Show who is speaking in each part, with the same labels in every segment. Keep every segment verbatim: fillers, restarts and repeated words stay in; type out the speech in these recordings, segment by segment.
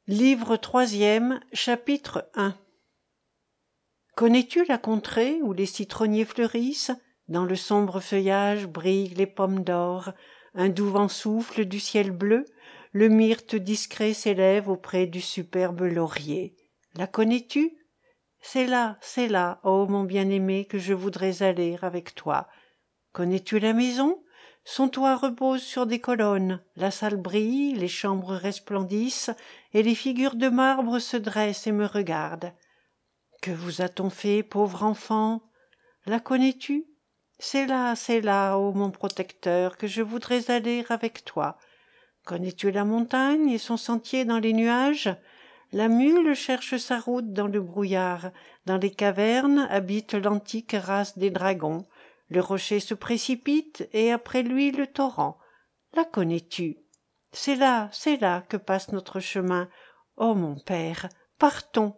Speaker 1: Livre troisième, chapitre un. Connais-tu la contrée où les citronniers fleurissent? Dans le sombre feuillage brillent les pommes d'or, un doux vent souffle du ciel bleu, le myrte discret s'élève auprès du superbe laurier. La connais-tu? C'est là, c'est là, ô mon bien-aimé, que je voudrais aller avec toi. Connais-tu la maison? Son toit repose sur des colonnes, la salle brille, les chambres resplendissent, et les figures de marbre se dressent et me regardent. Que vous a-t-on fait, pauvre enfant? La connais-tu? C'est là, c'est là, ô mon protecteur, que je voudrais aller avec toi. Connais-tu la montagne et son sentier dans les nuages? La mule cherche sa route dans le brouillard. Dans les cavernes habite l'antique race des dragons. Le rocher se précipite et après lui le torrent. La connais-tu? C'est là, c'est là que passe notre chemin. Ô mon père, partons.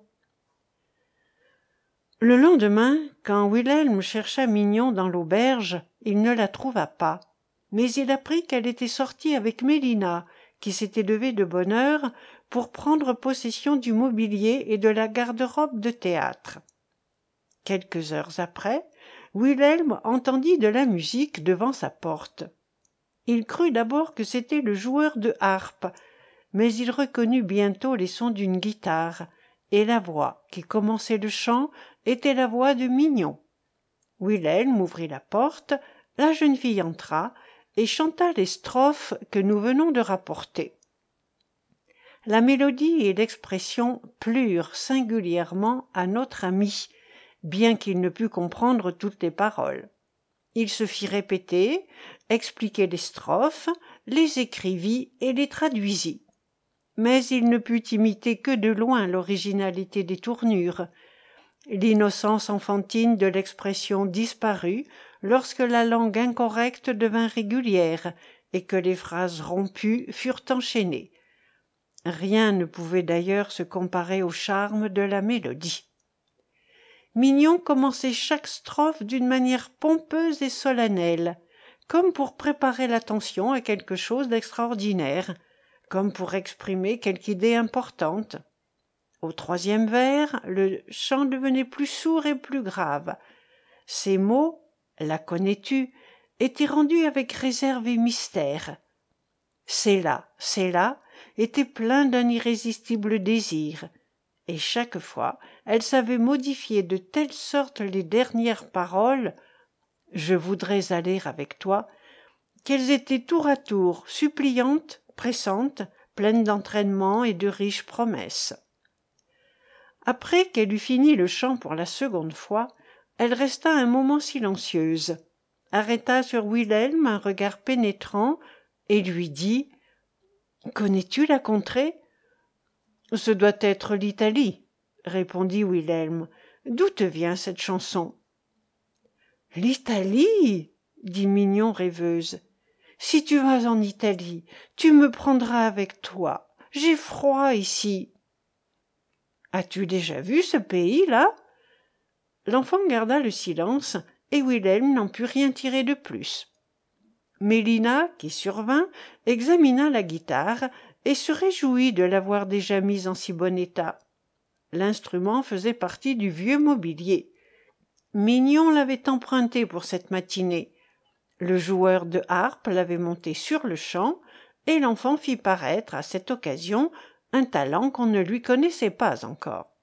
Speaker 1: Le lendemain, quand Wilhelm chercha Mignon dans l'auberge, il ne la trouva pas. Mais il apprit qu'elle était sortie avec Mélina, qui s'était levée de bonne heure pour prendre possession du mobilier et de la garde-robe de théâtre. Quelques heures après, Wilhelm entendit de la musique devant sa porte. Il crut d'abord que c'était le joueur de harpe, mais il reconnut bientôt les sons d'une guitare, et la voix qui commençait le chant était la voix de Mignon. Wilhelm ouvrit la porte, la jeune fille entra et chanta les strophes que nous venons de rapporter. La mélodie et l'expression plurent singulièrement à notre ami, bien qu'il ne pût comprendre toutes les paroles. Il se fit répéter, expliquer les strophes, les écrivit et les traduisit. Mais il ne put imiter que de loin l'originalité des tournures. L'innocence enfantine de l'expression disparut lorsque la langue incorrecte devint régulière et que les phrases rompues furent enchaînées. Rien ne pouvait d'ailleurs se comparer au charme de la mélodie. Mignon commençait chaque strophe d'une manière pompeuse et solennelle, comme pour préparer l'attention à quelque chose d'extraordinaire, comme pour exprimer quelque idée importante. Au troisième vers, le chant devenait plus sourd et plus grave. Ces mots, la connais-tu, étaient rendus avec réserve et mystère. C'est là, c'est là, était plein d'un irrésistible désir, et chaque fois elle savait modifier de telle sorte les dernières paroles « Je voudrais aller avec toi » qu'elles étaient tour à tour suppliantes, pressantes, pleines d'entraînement et de riches promesses. Après qu'elle eut fini le chant pour la seconde fois, elle resta un moment silencieuse, arrêta sur Wilhelm un regard pénétrant et lui dit « Connais-tu la contrée ?»« Ce doit être l'Italie, » répondit Wilhelm. « D'où te vient cette chanson ?»« L'Italie » dit Mignon rêveuse. « Si tu vas en Italie, tu me prendras avec toi. J'ai froid ici. »« As-tu déjà vu ce pays-là » L'enfant garda le silence, et Wilhelm n'en put rien tirer de plus. Mélina, qui survint, examina la guitare et se réjouit de l'avoir déjà mise en si bon état. L'instrument faisait partie du vieux mobilier. Mignon l'avait emprunté pour cette matinée. Le joueur de harpe l'avait monté sur-le-champ, et l'enfant fit paraître à cette occasion un talent qu'on ne lui connaissait pas encore.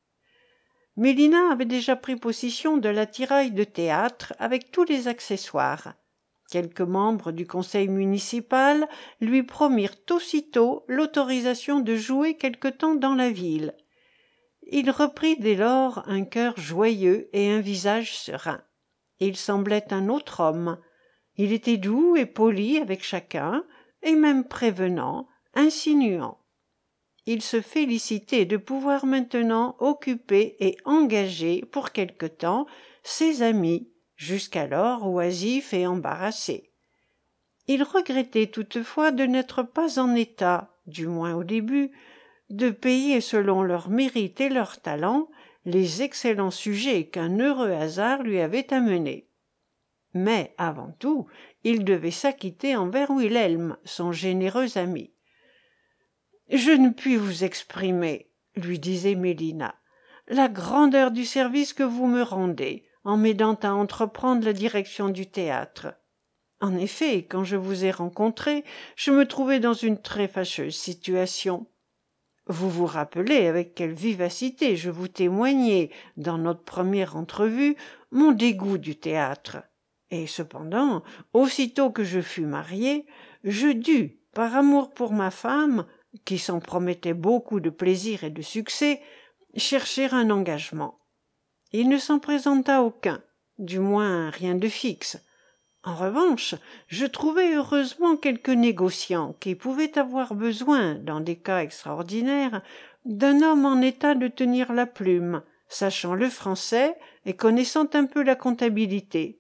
Speaker 1: Mélina avait déjà pris possession de l'attirail de théâtre avec tous les accessoires. Quelques membres du conseil municipal lui promirent aussitôt l'autorisation de jouer quelque temps dans la ville. Il reprit dès lors un cœur joyeux et un visage serein. Il semblait un autre homme. Il était doux et poli avec chacun, et même prévenant, insinuant. Il se félicitait de pouvoir maintenant occuper et engager pour quelque temps ses amis, jusqu'alors oisifs et embarrassés. Il regrettait toutefois de n'être pas en état, du moins au début, de payer selon leur mérite et leur talent les excellents sujets qu'un heureux hasard lui avait amenés. Mais, avant tout, il devait s'acquitter envers Wilhelm, son généreux ami. Je ne puis vous exprimer, lui disait Mélina, la grandeur du service que vous me rendez en m'aidant à entreprendre la direction du théâtre. En effet, quand je vous ai rencontré, je me trouvais dans une très fâcheuse situation. Vous vous rappelez avec quelle vivacité je vous témoignai, dans notre première entrevue, mon dégoût du théâtre. Et cependant, aussitôt que je fus marié, je dus, par amour pour ma femme, qui s'en promettait beaucoup de plaisir et de succès, chercher un engagement. Il ne s'en présenta aucun, du moins rien de fixe. En revanche, je trouvai heureusement quelques négociants qui pouvaient avoir besoin, dans des cas extraordinaires, d'un homme en état de tenir la plume, sachant le français et connaissant un peu la comptabilité.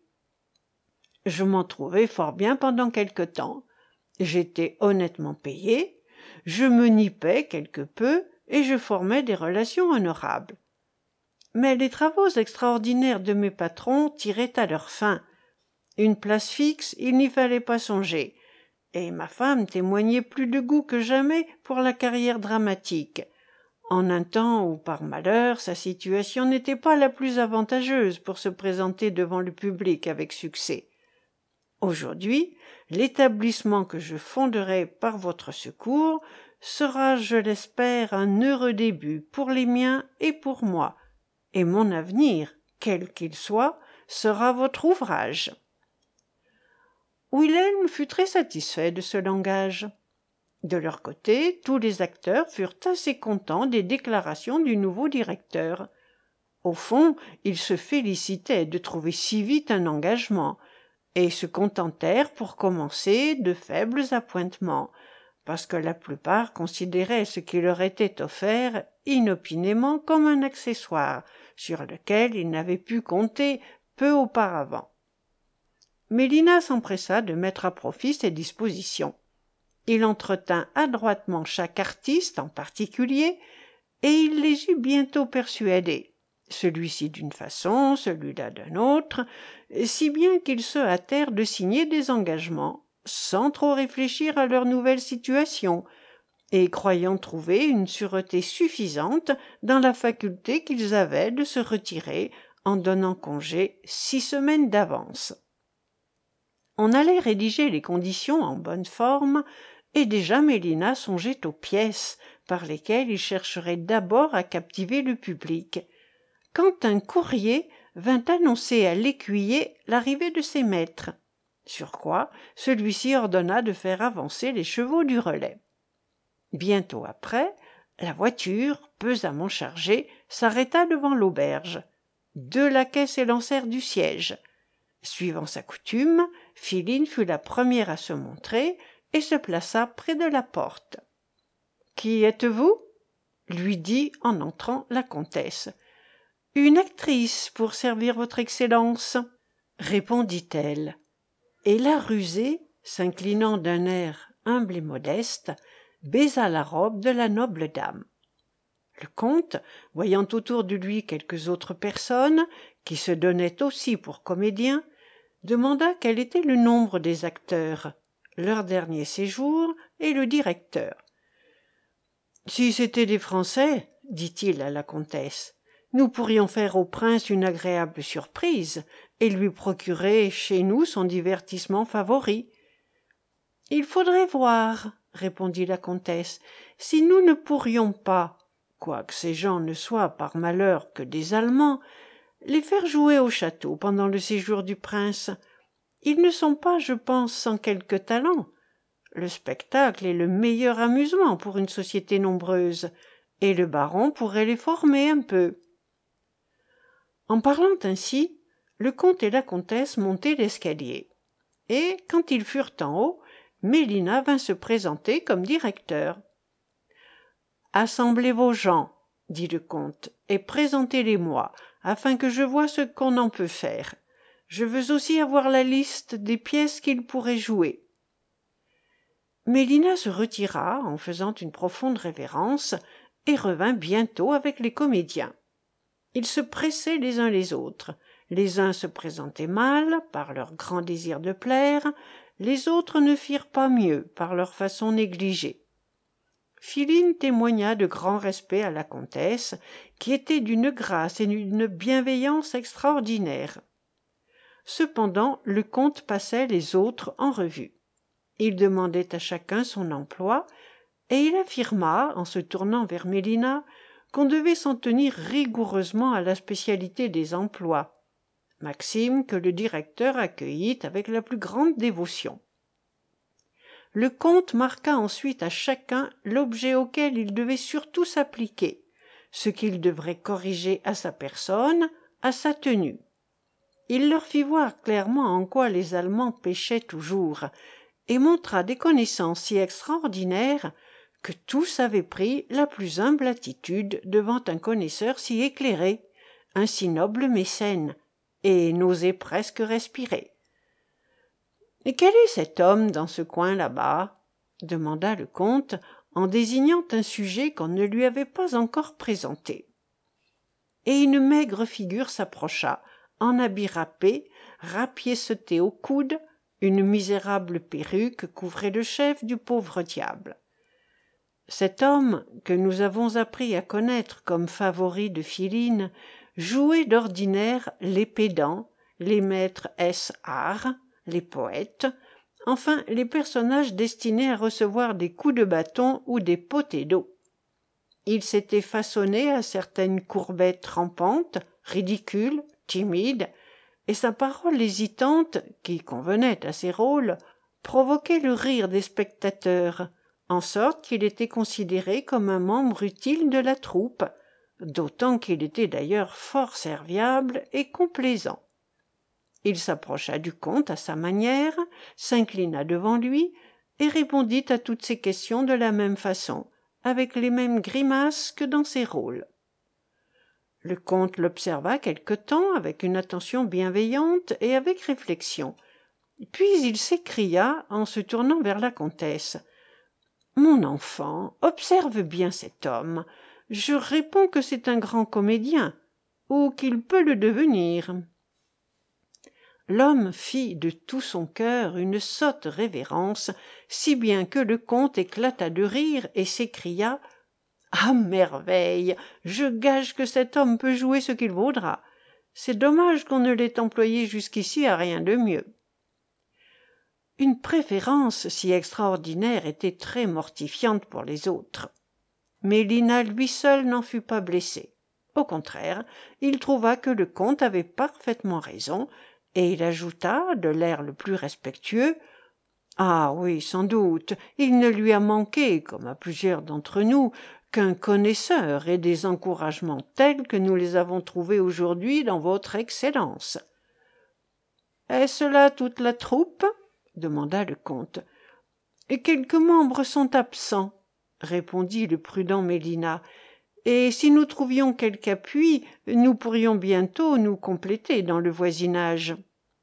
Speaker 1: Je m'en trouvai fort bien pendant quelque temps. J'étais honnêtement payé, je me nipais quelque peu et je formais des relations honorables. Mais les travaux extraordinaires de mes patrons tiraient à leur fin. Une place fixe, il n'y fallait pas songer, et ma femme témoignait plus de goût que jamais pour la carrière dramatique, en un temps où, par malheur, sa situation n'était pas la plus avantageuse pour se présenter devant le public avec succès. Aujourd'hui, l'établissement que je fonderai par votre secours sera, je l'espère, un heureux début pour les miens et pour moi, et mon avenir, quel qu'il soit, sera votre ouvrage. Wilhelm fut très satisfait de ce langage. De leur côté, tous les acteurs furent assez contents des déclarations du nouveau directeur. Au fond, ils se félicitaient de trouver si vite un engagement, et se contentèrent pour commencer de faibles appointements, parce que la plupart considéraient ce qui leur était offert inopinément comme un accessoire, sur lequel ils n'avaient pu compter peu auparavant. Mélina s'empressa de mettre à profit ses dispositions. Il entretint adroitement chaque artiste en particulier, et il les eut bientôt persuadés, celui-ci d'une façon, celui-là d'un autre, si bien qu'ils se hâtèrent de signer des engagements, sans trop réfléchir à leur nouvelle situation, et croyant trouver une sûreté suffisante dans la faculté qu'ils avaient de se retirer en donnant congé six semaines d'avance. On allait rédiger les conditions en bonne forme, et déjà Mélina songeait aux pièces par lesquelles il chercherait d'abord à captiver le public, quand un courrier vint annoncer à l'écuyer l'arrivée de ses maîtres, sur quoi celui-ci ordonna de faire avancer les chevaux du relais. Bientôt après, la voiture, pesamment chargée, s'arrêta devant l'auberge. Deux laquais s'élancèrent du siège. Suivant sa coutume, Philine fut la première à se montrer et se plaça près de la porte. « Qui êtes-vous » lui dit en entrant la comtesse. « Une actrice pour servir votre Excellence, » répondit-elle. Et la rusée, s'inclinant d'un air humble et modeste, baisa la robe de la noble dame. Le comte, voyant autour de lui quelques autres personnes, qui se donnaient aussi pour comédiens, demanda quel était le nombre des acteurs, leur dernier séjour et le directeur. « Si c'étaient des Français, dit-il à la comtesse, nous pourrions faire au prince une agréable surprise et lui procurer chez nous son divertissement favori. »« Il faudrait voir, » répondit la comtesse, « si nous ne pourrions pas, quoique ces gens ne soient par malheur que des Allemands, les faire jouer au château pendant le séjour du prince. Ils ne sont pas, je pense, sans quelque talent. Le spectacle est le meilleur amusement pour une société nombreuse, et le baron pourrait les former un peu. » En parlant ainsi, le comte et la comtesse montaient l'escalier, et, quand ils furent en haut, Mélina vint se présenter comme directeur. « Assemblez vos gens, » dit le comte, « et présentez-les-moi, afin que je voie ce qu'on en peut faire. Je veux aussi avoir la liste des pièces qu'ils pourraient jouer. » Mélina se retira en faisant une profonde révérence et revint bientôt avec les comédiens. Ils se pressaient les uns les autres. Les uns se présentaient mal, par leur grand désir de plaire, les autres ne firent pas mieux, par leur façon négligée. Philine témoigna de grand respect à la comtesse, qui était d'une grâce et d'une bienveillance extraordinaires. Cependant, le comte passait les autres en revue. Il demandait à chacun son emploi, et il affirma, en se tournant vers Mélina, qu'on devait s'en tenir rigoureusement à la spécialité des emplois, maxime que le directeur accueillit avec la plus grande dévotion. Le comte marqua ensuite à chacun l'objet auquel il devait surtout s'appliquer, ce qu'il devrait corriger à sa personne, à sa tenue. Il leur fit voir clairement en quoi les Allemands péchaient toujours, et montra des connaissances si extraordinaires que tous avaient pris la plus humble attitude devant un connaisseur si éclairé, un si noble mécène, et n'osaient presque respirer. « Et quel est cet homme dans ce coin là-bas » demanda le comte, en désignant un sujet qu'on ne lui avait pas encore présenté. Et une maigre figure s'approcha, en habit râpé, rapiéceté au coude, une misérable perruque couvrait le chef du pauvre diable. Cet homme, que nous avons appris à connaître comme favori de Philine, jouait d'ordinaire les pédants, les maîtres ès-arts, les poètes, enfin les personnages destinés à recevoir des coups de bâton ou des potées d'eau. Il s'était façonné à certaines courbettes rampantes, ridicules, timides, et sa parole hésitante, qui convenait à ses rôles, provoquait le rire des spectateurs, en sorte qu'il était considéré comme un membre utile de la troupe, d'autant qu'il était d'ailleurs fort serviable et complaisant. Il s'approcha du comte à sa manière, s'inclina devant lui et répondit à toutes ses questions de la même façon, avec les mêmes grimaces que dans ses rôles. Le comte l'observa quelque temps avec une attention bienveillante et avec réflexion. Puis il s'écria, en se tournant vers la comtesse, « Mon enfant, observe bien cet homme. Je réponds que c'est un grand comédien, ou qu'il peut le devenir. » L'homme fit de tout son cœur une sotte révérence, si bien que le comte éclata de rire et s'écria « À merveille! Je gage que cet homme peut jouer ce qu'il vaudra. C'est dommage qu'on ne l'ait employé jusqu'ici à rien de mieux. » Une préférence si extraordinaire était très mortifiante pour les autres. Mélina lui seul n'en fut pas blessé. Au contraire, il trouva que le comte avait parfaitement raison, et il ajouta, de l'air le plus respectueux, « Ah oui, sans doute, il ne lui a manqué, comme à plusieurs d'entre nous, qu'un connaisseur et des encouragements tels que nous les avons trouvés aujourd'hui dans votre Excellence. »« Est-ce là toute la troupe ?» demanda le comte. « Et quelques membres sont absents, » répondit le prudent Mélina, « et si nous trouvions quelque appui, nous pourrions bientôt nous compléter dans le voisinage. »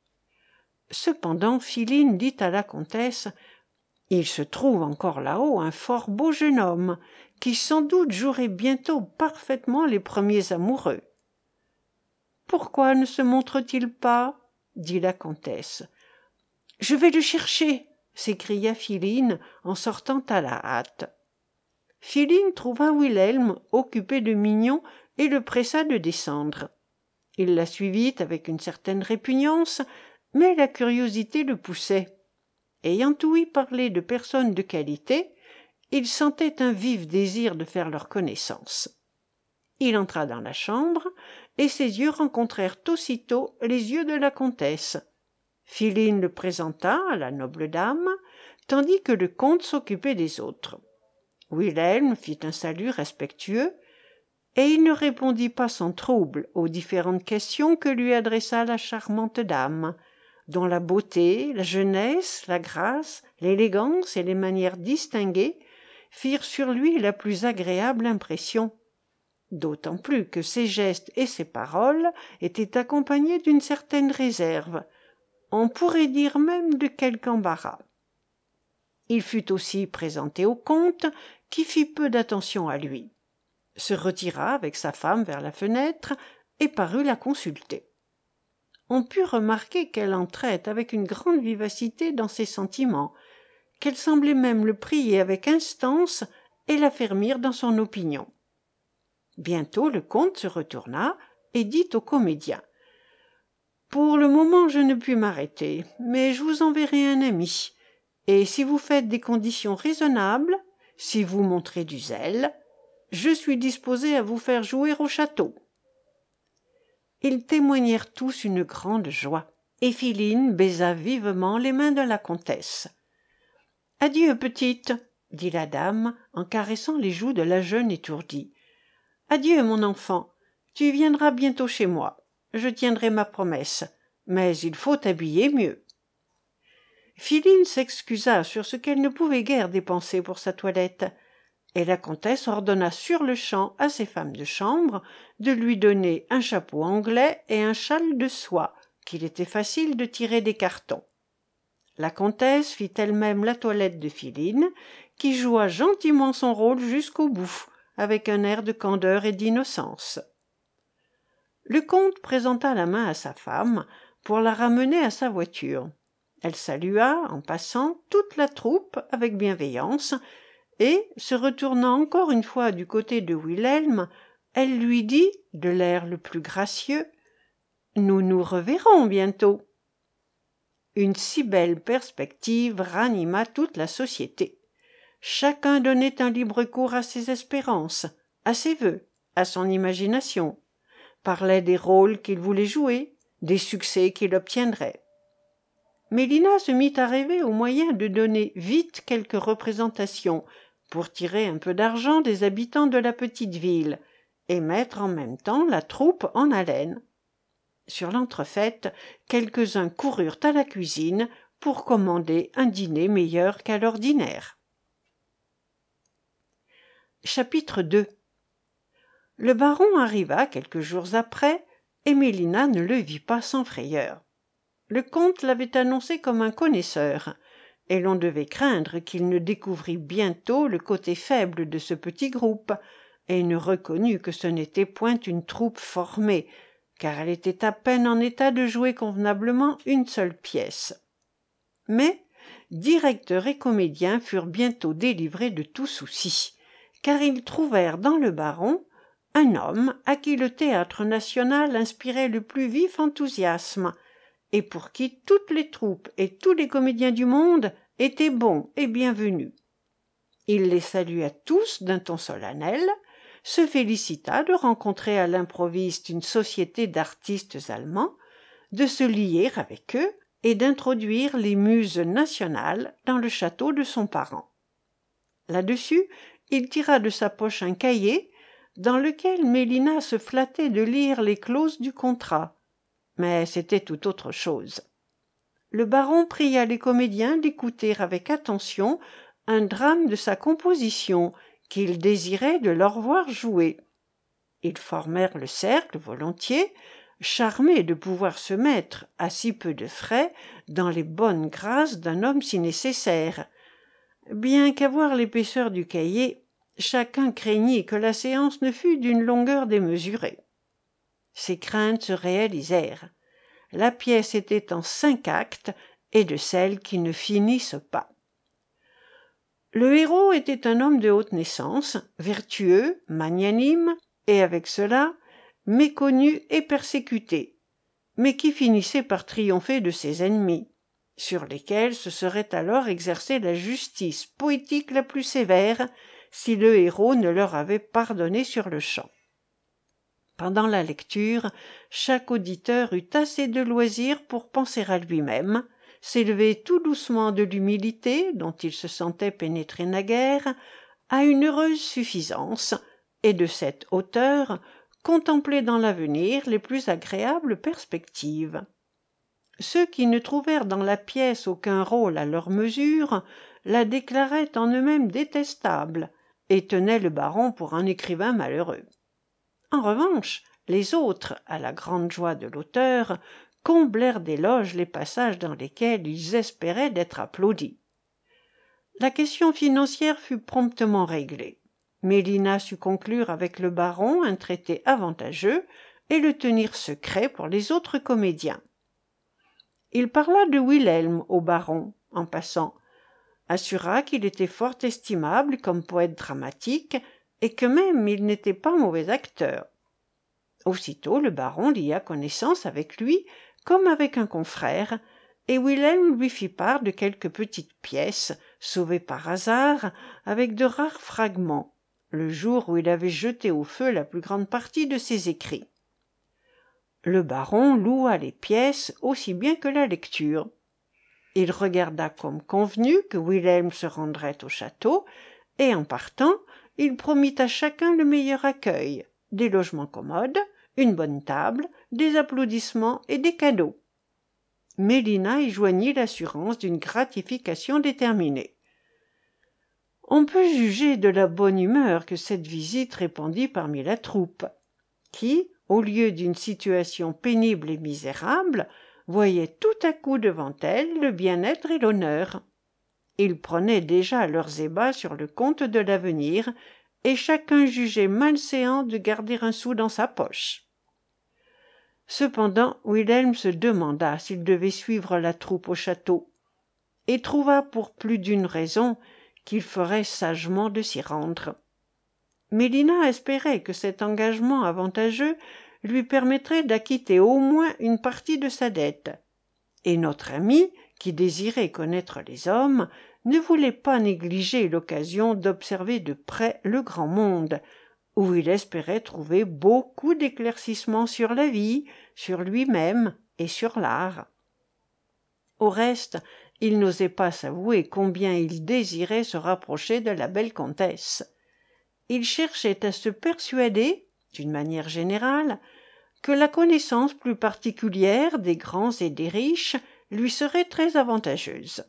Speaker 1: Cependant, Philine dit à la comtesse, « Il se trouve encore là-haut un fort beau jeune homme, qui sans doute jouerait bientôt parfaitement les premiers amoureux. »« Pourquoi ne se montre-t-il pas ?» dit la comtesse. « Je vais le chercher !» s'écria Philine en sortant à la hâte. Philine trouva Wilhelm occupé de Mignon et le pressa de descendre. Il la suivit avec une certaine répugnance, mais la curiosité le poussait. Ayant ouï parler de personnes de qualité, il sentait un vif désir de faire leur connaissance. Il entra dans la chambre, et ses yeux rencontrèrent aussitôt les yeux de la comtesse. Philine le présenta à la noble dame, tandis que le comte s'occupait des autres. Wilhelm fit un salut respectueux, et il ne répondit pas sans trouble aux différentes questions que lui adressa la charmante dame, dont la beauté, la jeunesse, la grâce, l'élégance et les manières distinguées firent sur lui la plus agréable impression, d'autant plus que ses gestes et ses paroles étaient accompagnés d'une certaine réserve, on pourrait dire même de quelque embarras. Il fut aussi présenté au comte, qui fit peu d'attention à lui, se retira avec sa femme vers la fenêtre et parut la consulter. On put remarquer qu'elle entrait avec une grande vivacité dans ses sentiments, qu'elle semblait même le prier avec instance et l'affermir dans son opinion. Bientôt le comte se retourna et dit au comédien: « Pour le moment je ne puis m'arrêter, mais je vous enverrai un ami, et si vous faites des conditions raisonnables, si vous montrez du zèle, je suis disposé à vous faire jouer au château. » Ils témoignèrent tous une grande joie, et Philine baisa vivement les mains de la comtesse. « Adieu, petite, » dit la dame en caressant les joues de la jeune étourdie. « Adieu, mon enfant, tu viendras bientôt chez moi. Je tiendrai ma promesse, mais il faut t'habiller mieux. » Philine s'excusa sur ce qu'elle ne pouvait guère dépenser pour sa toilette, et la comtesse ordonna sur-le-champ à ses femmes de chambre de lui donner un chapeau anglais et un châle de soie qu'il était facile de tirer des cartons. La comtesse fit elle-même la toilette de Philine, qui joua gentiment son rôle jusqu'au bout, avec un air de candeur et d'innocence. Le comte présenta la main à sa femme pour la ramener à sa voiture. Elle salua, en passant, toute la troupe avec bienveillance, et, se retournant encore une fois du côté de Wilhelm, elle lui dit, de l'air le plus gracieux: « Nous nous reverrons bientôt. » Une si belle perspective ranima toute la société. Chacun donnait un libre cours à ses espérances, à ses vœux, à son imagination, parlait des rôles qu'il voulait jouer, des succès qu'il obtiendrait. Mélina se mit à rêver au moyen de donner vite quelques représentations pour tirer un peu d'argent des habitants de la petite ville et mettre en même temps la troupe en haleine. Sur l'entrefaite, quelques-uns coururent à la cuisine pour commander un dîner meilleur qu'à l'ordinaire. Chapitre deux. Le baron arriva quelques jours après, et Mélina ne le vit pas sans frayeur. Le comte l'avait annoncé comme un connaisseur, et l'on devait craindre qu'il ne découvrît bientôt le côté faible de ce petit groupe, et ne reconnût que ce n'était point une troupe formée, car elle était à peine en état de jouer convenablement une seule pièce. Mais directeur et comédien furent bientôt délivrés de tout souci, car ils trouvèrent dans le baron un homme à qui le théâtre national inspirait le plus vif enthousiasme, et pour qui toutes les troupes et tous les comédiens du monde étaient bons et bienvenus. Il les salua tous d'un ton solennel, se félicita de rencontrer à l'improviste une société d'artistes allemands, de se lier avec eux et d'introduire les muses nationales dans le château de son parent. Là-dessus, il tira de sa poche un cahier dans lequel Mélina se flattait de lire les clauses du contrat, mais c'était tout autre chose. Le baron pria les comédiens d'écouter avec attention un drame de sa composition qu'il désirait de leur voir jouer. Ils formèrent le cercle volontiers, charmés de pouvoir se mettre, à si peu de frais, dans les bonnes grâces d'un homme si nécessaire, bien qu'à voir l'épaisseur du cahier, chacun craignit que la séance ne fût d'une longueur démesurée. Ses craintes se réalisèrent. La pièce était en cinq actes et de celles qui ne finissent pas. Le héros était un homme de haute naissance, vertueux, magnanime, et avec cela, méconnu et persécuté, mais qui finissait par triompher de ses ennemis, sur lesquels se serait alors exercée la justice poétique la plus sévère si le héros ne leur avait pardonné sur-le-champ. Pendant la lecture, chaque auditeur eut assez de loisir pour penser à lui-même, s'élever tout doucement de l'humilité dont il se sentait pénétré naguère à une heureuse suffisance, et de cette hauteur contempler dans l'avenir les plus agréables perspectives. Ceux qui ne trouvèrent dans la pièce aucun rôle à leur mesure la déclaraient en eux-mêmes détestable et tenaient le baron pour un écrivain malheureux. En revanche, les autres, à la grande joie de l'auteur, comblèrent d'éloges les passages dans lesquels ils espéraient d'être applaudis. La question financière fut promptement réglée. Mélina sut conclure avec le baron un traité avantageux et le tenir secret pour les autres comédiens. Il parla de Wilhelm au baron, en passant. assura qu'il était fort estimable comme poète dramatique et que même il n'était pas mauvais acteur. Aussitôt le baron lia connaissance avec lui comme avec un confrère, et Wilhelm lui fit part de quelques petites pièces, sauvées par hasard, avec de rares fragments, le jour où il avait jeté au feu la plus grande partie de ses écrits. Le baron loua les pièces aussi bien que la lecture. Il regarda comme convenu que Wilhelm se rendrait au château, et en partant, il promit à chacun le meilleur accueil, des logements commodes, une bonne table, des applaudissements et des cadeaux. Mélina y joignit l'assurance d'une gratification déterminée. On peut juger de la bonne humeur que cette visite répandit parmi la troupe, qui, au lieu d'une situation pénible et misérable, voyait tout à coup devant elle le bien-être et l'honneur. Ils prenaient déjà leurs ébats sur le compte de l'avenir, et chacun jugeait malséant de garder un sou dans sa poche. Cependant, Wilhelm se demanda s'il devait suivre la troupe au château, et trouva pour plus d'une raison qu'il ferait sagement de s'y rendre. Mélina espérait que cet engagement avantageux lui permettrait d'acquitter au moins une partie de sa dette, et notre ami, qui désirait connaître les hommes, ne voulait pas négliger l'occasion d'observer de près le grand monde, où il espérait trouver beaucoup d'éclaircissements sur la vie, sur lui-même et sur l'art. Au reste, il n'osait pas s'avouer combien il désirait se rapprocher de la belle comtesse. Il cherchait à se persuader, d'une manière générale, que la connaissance plus particulière des grands et des riches lui serait très avantageuse.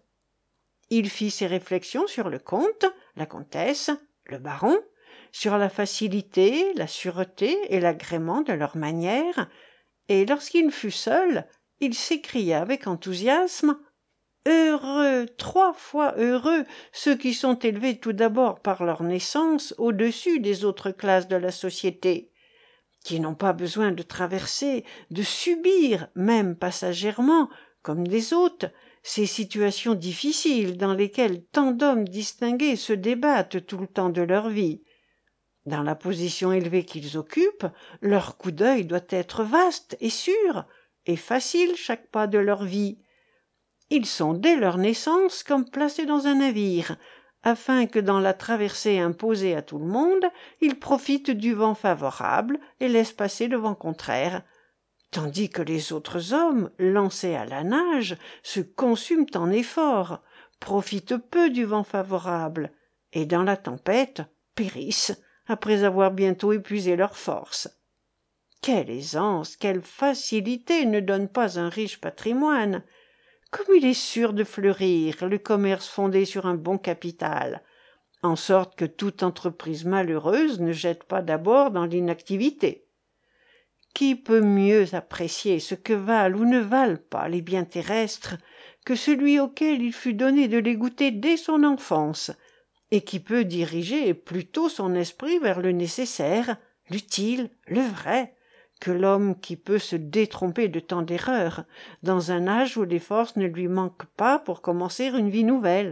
Speaker 1: Il fit ses réflexions sur le comte, la comtesse, le baron, sur la facilité, la sûreté et l'agrément de leurs manières, et lorsqu'il fut seul, il s'écria avec enthousiasme « Heureux, trois fois heureux, ceux qui sont élevés tout d'abord par leur naissance au-dessus des autres classes de la société, qui n'ont pas besoin de traverser, de subir, même passagèrement, comme des hôtes, ces situations difficiles dans lesquelles tant d'hommes distingués se débattent tout le temps de leur vie. Dans la position élevée qu'ils occupent, leur coup d'œil doit être vaste et sûr, et facile chaque pas de leur vie. Ils sont dès leur naissance comme placés dans un navire, afin que dans la traversée imposée à tout le monde, ils profitent du vent favorable et laissent passer le vent contraire, tandis que les autres hommes, lancés à la nage, se consument en efforts, profitent peu du vent favorable, et dans la tempête périssent, après avoir bientôt épuisé leurs forces. Quelle aisance, quelle facilité ne donne pas un riche patrimoine! Comme il est sûr de fleurir, le commerce fondé sur un bon capital, en sorte que toute entreprise malheureuse ne jette pas d'abord dans l'inactivité. Qui peut mieux apprécier ce que valent ou ne valent pas les biens terrestres que celui auquel il fut donné de les goûter dès son enfance, et qui peut diriger plutôt son esprit vers le nécessaire, l'utile, le vrai, que l'homme qui peut se détromper de tant d'erreurs, dans un âge où les forces ne lui manquent pas pour commencer une vie nouvelle.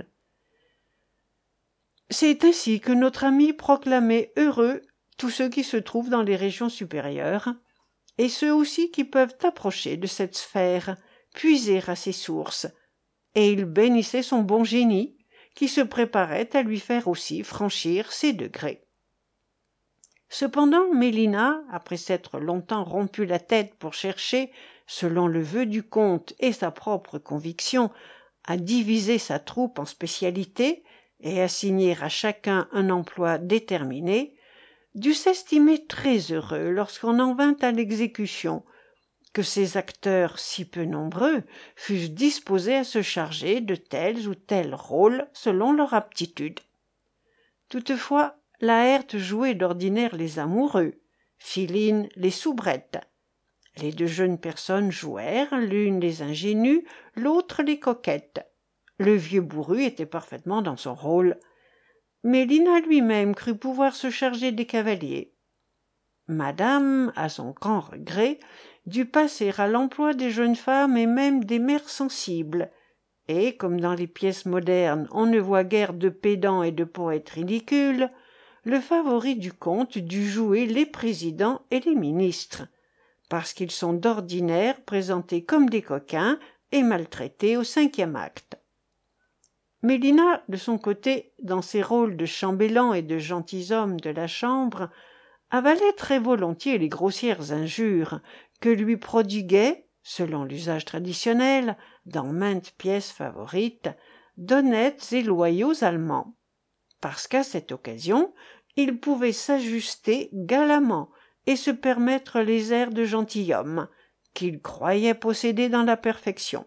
Speaker 1: C'est ainsi que notre ami proclamait heureux tous ceux qui se trouvent dans les régions supérieures, et ceux aussi qui peuvent approcher de cette sphère, puiser à ses sources, et il bénissait son bon génie, qui se préparait à lui faire aussi franchir ces degrés. Cependant, Mélina, après s'être longtemps rompu la tête pour chercher, selon le vœu du comte et sa propre conviction, à diviser sa troupe en spécialités et assigner à chacun un emploi déterminé, dut s'estimer très heureux lorsqu'on en vint à l'exécution, que ces acteurs si peu nombreux fussent disposés à se charger de tels ou tels rôles selon leur aptitude. Toutefois, Laërte jouait d'ordinaire les amoureux, Philine les soubrettes. Les deux jeunes personnes jouèrent, l'une les ingénues, l'autre les coquettes. Le vieux bourru était parfaitement dans son rôle. Mélina lui-même crut pouvoir se charger des cavaliers. Madame, à son grand regret, dut passer à l'emploi des jeunes femmes et même des mères sensibles, et, comme dans les pièces modernes on ne voit guère de pédants et de poètes ridicules, le favori du comte dut jouer les présidents et les ministres, parce qu'ils sont d'ordinaire présentés comme des coquins et maltraités au cinquième acte. Mélina, de son côté, dans ses rôles de chambellan et de gentilshommes de la chambre, avalait très volontiers les grossières injures que lui prodiguaient, selon l'usage traditionnel, dans maintes pièces favorites, d'honnêtes et loyaux Allemands, parce qu'à cette occasion, il pouvait s'ajuster galamment et se permettre les airs de gentilhomme, qu'il croyait posséder dans la perfection.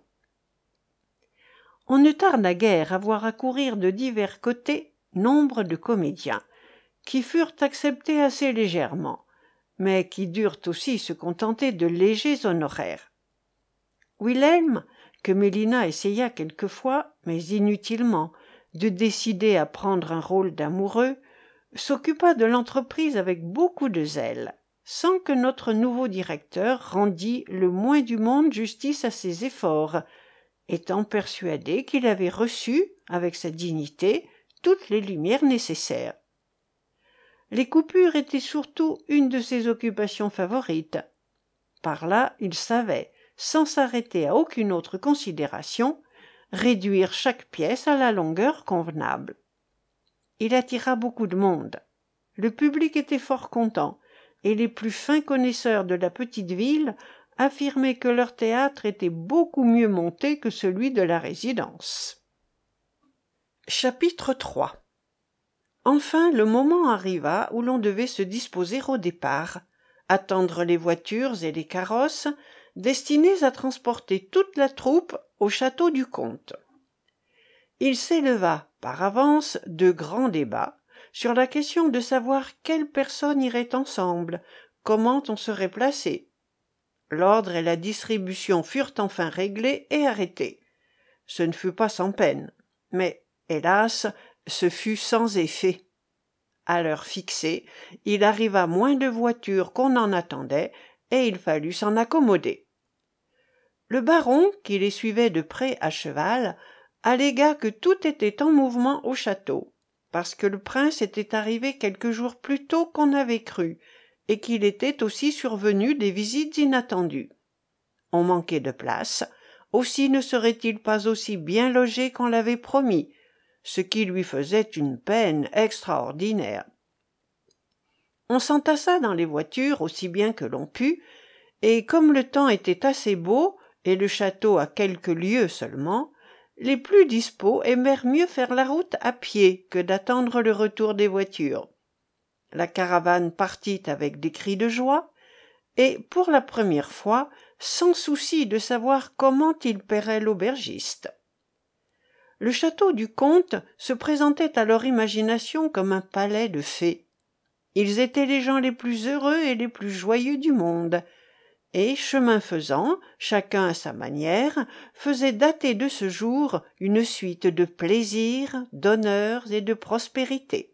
Speaker 1: On ne tarda guère à voir accourir de divers côtés nombre de comédiens, qui furent acceptés assez légèrement, mais qui durent aussi se contenter de légers honoraires. Wilhelm, que Mélina essaya quelquefois, mais inutilement, de décider à prendre un rôle d'amoureux, s'occupa de l'entreprise avec beaucoup de zèle, sans que notre nouveau directeur rendît le moins du monde justice à ses efforts, étant persuadé qu'il avait reçu, avec sa dignité, toutes les lumières nécessaires. Les coupures étaient surtout une de ses occupations favorites. Par là, il savait, sans s'arrêter à aucune autre considération, réduire chaque pièce à la longueur convenable. Il attira beaucoup de monde. Le public était fort content, et les plus fins connaisseurs de la petite ville affirmaient que leur théâtre était beaucoup mieux monté que celui de la résidence. Chapitre trois. Enfin, le moment arriva où l'on devait se disposer au départ, attendre les voitures et les carrosses destinés à transporter toute la troupe au château du comte. Il s'éleva, par avance, de grands débats sur la question de savoir quelles personnes iraient ensemble, comment on serait placé. L'ordre et la distribution furent enfin réglés et arrêtés. Ce ne fut pas sans peine, mais, hélas, ce fut sans effet. À l'heure fixée, il arriva moins de voitures qu'on en attendait, et il fallut s'en accommoder. Le baron, qui les suivait de près à cheval, allégua que tout était en mouvement au château, parce que le prince était arrivé quelques jours plus tôt qu'on n'avait cru, et qu'il était aussi survenu des visites inattendues. On manquait de place, aussi ne serait-il pas aussi bien logé qu'on l'avait promis, ce qui lui faisait une peine extraordinaire. On s'entassa dans les voitures aussi bien que l'on put, et comme le temps était assez beau, et le château à quelques lieues seulement, les plus dispos aimèrent mieux faire la route à pied que d'attendre le retour des voitures. La caravane partit avec des cris de joie, et pour la première fois, sans souci de savoir comment ils paieraient l'aubergiste. Le château du comte se présentait à leur imagination comme un palais de fées. Ils étaient les gens les plus heureux et les plus joyeux du monde, et, chemin faisant, chacun à sa manière, faisait dater de ce jour une suite de plaisirs, d'honneurs et de prospérités.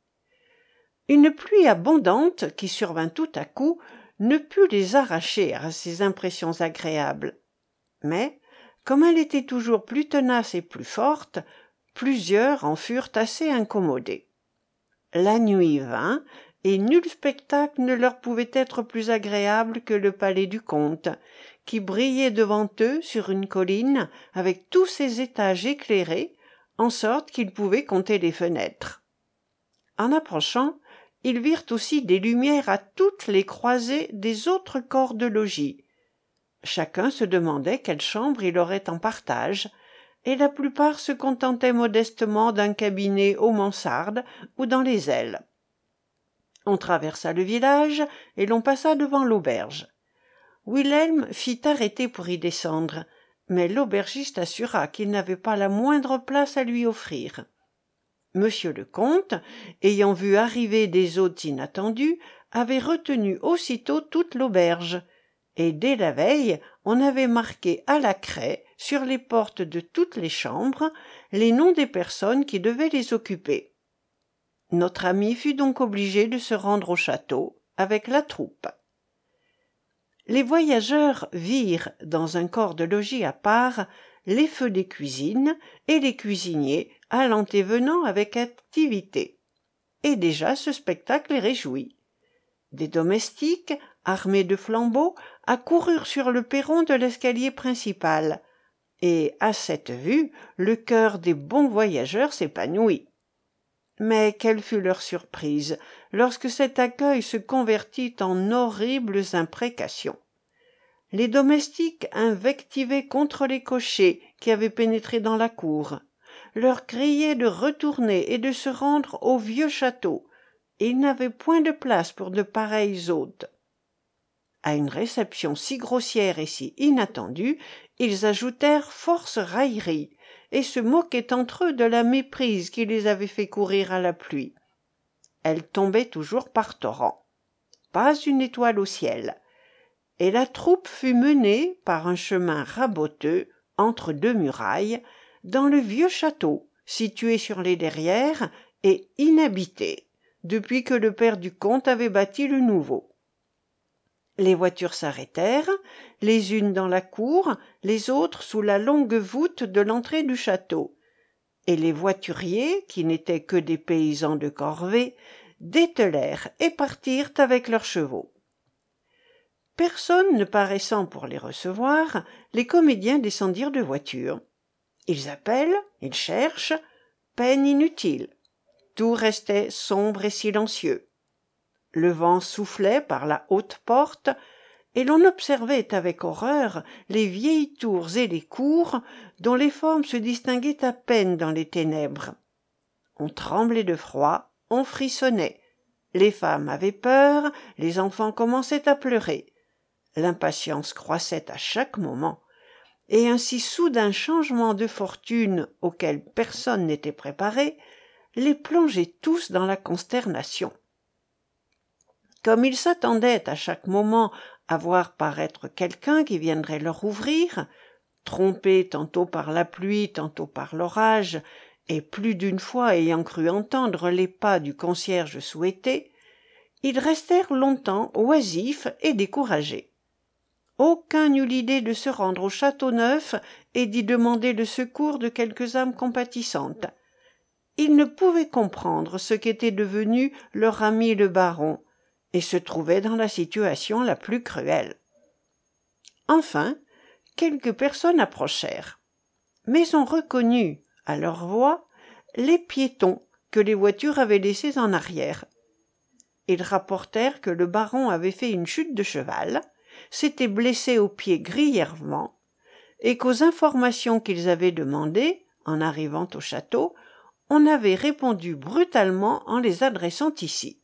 Speaker 1: Une pluie abondante, qui survint tout à coup, ne put les arracher à ces impressions agréables. Mais, comme elle était toujours plus tenace et plus forte, plusieurs en furent assez incommodés. La nuit vint, et nul spectacle ne leur pouvait être plus agréable que le palais du comte, qui brillait devant eux sur une colline avec tous ses étages éclairés, en sorte qu'ils pouvaient compter les fenêtres. En approchant, ils virent aussi des lumières à toutes les croisées des autres corps de logis. Chacun se demandait quelle chambre il aurait en partage, et la plupart se contentaient modestement d'un cabinet aux mansardes ou dans les ailes. On traversa le village et l'on passa devant l'auberge. Wilhelm fit arrêter pour y descendre, mais l'aubergiste assura qu'il n'avait pas la moindre place à lui offrir. Monsieur le comte, ayant vu arriver des hôtes inattendus, avait retenu aussitôt toute l'auberge, et dès la veille on avait marqué à la craie sur les portes de toutes les chambres les noms des personnes qui devaient les occuper. Notre ami fut donc obligé de se rendre au château avec la troupe. Les voyageurs virent, dans un corps de logis à part, les feux des cuisines et les cuisiniers allant et venant avec activité. Et déjà ce spectacle les réjouit. Des domestiques, armés de flambeaux, accoururent sur le perron de l'escalier principal, et à cette vue le cœur des bons voyageurs s'épanouit. Mais quelle fut leur surprise lorsque cet accueil se convertit en horribles imprécations. Les domestiques invectivaient contre les cochers qui avaient pénétré dans la cour, leur criaient de retourner et de se rendre au vieux château. Ils n'avaient point de place pour de pareils hôtes. À une réception si grossière et si inattendue, ils ajoutèrent force railleries, et se moquaient entre eux de la méprise qui les avait fait courir à la pluie. Elle tombait toujours par torrents. Pas une étoile au ciel. Et la troupe fut menée par un chemin raboteux, entre deux murailles, dans le vieux château, situé sur les derrières et inhabité, depuis que le père du comte avait bâti le nouveau. Les voitures s'arrêtèrent, les unes dans la cour, les autres sous la longue voûte de l'entrée du château, et les voituriers, qui n'étaient que des paysans de corvée, dételèrent et partirent avec leurs chevaux. Personne ne paraissant pour les recevoir, les comédiens descendirent de voiture. Ils appellent, ils cherchent, peine inutile. Tout restait sombre et silencieux. Le vent soufflait par la haute porte, et l'on observait avec horreur les vieilles tours et les cours dont les formes se distinguaient à peine dans les ténèbres. On tremblait de froid, on frissonnait. Les femmes avaient peur, les enfants commençaient à pleurer. L'impatience croissait à chaque moment, et un si soudain changement de fortune auquel personne n'était préparé les plongeait tous dans la consternation. Comme ils s'attendaient à chaque moment à voir paraître quelqu'un qui viendrait leur ouvrir, trompés tantôt par la pluie, tantôt par l'orage, et plus d'une fois ayant cru entendre les pas du concierge souhaité, ils restèrent longtemps oisifs et découragés. Aucun n'eut l'idée de se rendre au Château-Neuf et d'y demander le secours de quelques âmes compatissantes. Ils ne pouvaient comprendre ce qu'était devenu leur ami le baron, et se trouvaient dans la situation la plus cruelle. Enfin, quelques personnes approchèrent, mais on reconnut, à leur voix, les piétons que les voitures avaient laissés en arrière. Ils rapportèrent que le baron avait fait une chute de cheval, s'était blessé au pied grièvement, et qu'aux informations qu'ils avaient demandées, en arrivant au château, on avait répondu brutalement en les adressant ici.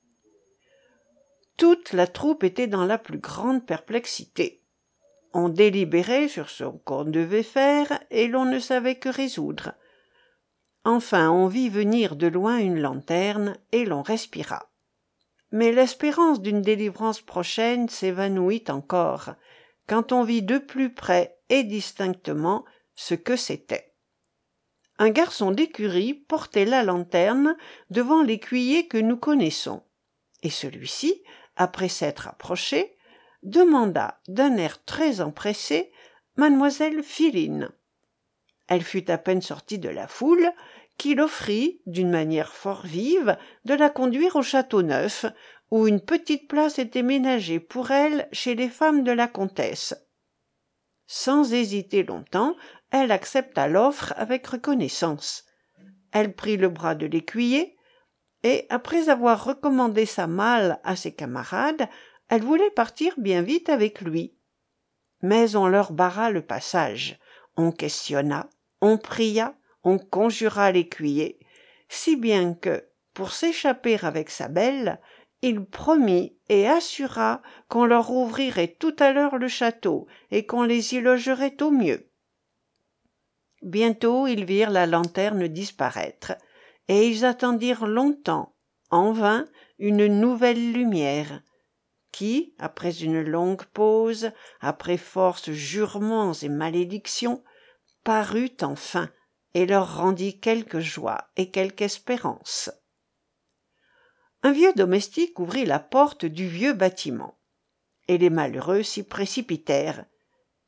Speaker 1: Toute la troupe était dans la plus grande perplexité. On délibérait sur ce qu'on devait faire, et l'on ne savait que résoudre. Enfin, on vit venir de loin une lanterne, et l'on respira. Mais l'espérance d'une délivrance prochaine s'évanouit encore, quand on vit de plus près et distinctement ce que c'était. Un garçon d'écurie portait la lanterne devant l'écuyer que nous connaissons, et celui-ci, après s'être approché, demanda d'un air très empressé mademoiselle Philine. Elle fut à peine sortie de la foule qu'il offrit, d'une manière fort vive, de la conduire au Château-Neuf, où une petite place était ménagée pour elle chez les femmes de la comtesse. Sans hésiter longtemps, elle accepta l'offre avec reconnaissance. Elle prit le bras de l'écuyer, et, après avoir recommandé sa malle à ses camarades, elle voulait partir bien vite avec lui. Mais on leur barra le passage, on questionna, on pria, on conjura l'écuyer, si bien que, pour s'échapper avec sa belle, il promit et assura qu'on leur ouvrirait tout à l'heure le château et qu'on les y logerait au mieux. Bientôt ils virent la lanterne disparaître, et ils attendirent longtemps, en vain, une nouvelle lumière, qui, après une longue pause, après force jurements et malédictions, parut enfin et leur rendit quelque joie et quelque espérance. Un vieux domestique ouvrit la porte du vieux bâtiment, et les malheureux s'y précipitèrent.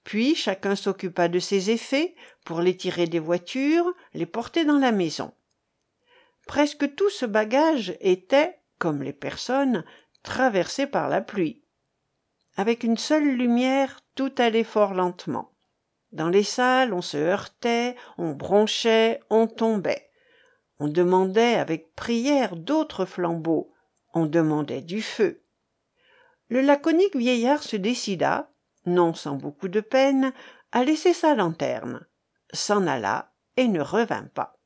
Speaker 1: Puis chacun s'occupa de ses effets pour les tirer des voitures, les porter dans la maison. Presque tout ce bagage était, comme les personnes, traversé par la pluie. Avec une seule lumière, tout allait fort lentement. Dans les salles, on se heurtait, on bronchait, on tombait. On demandait avec prière d'autres flambeaux, on demandait du feu. Le laconique vieillard se décida, non sans beaucoup de peine, à laisser sa lanterne, s'en alla et ne revint pas.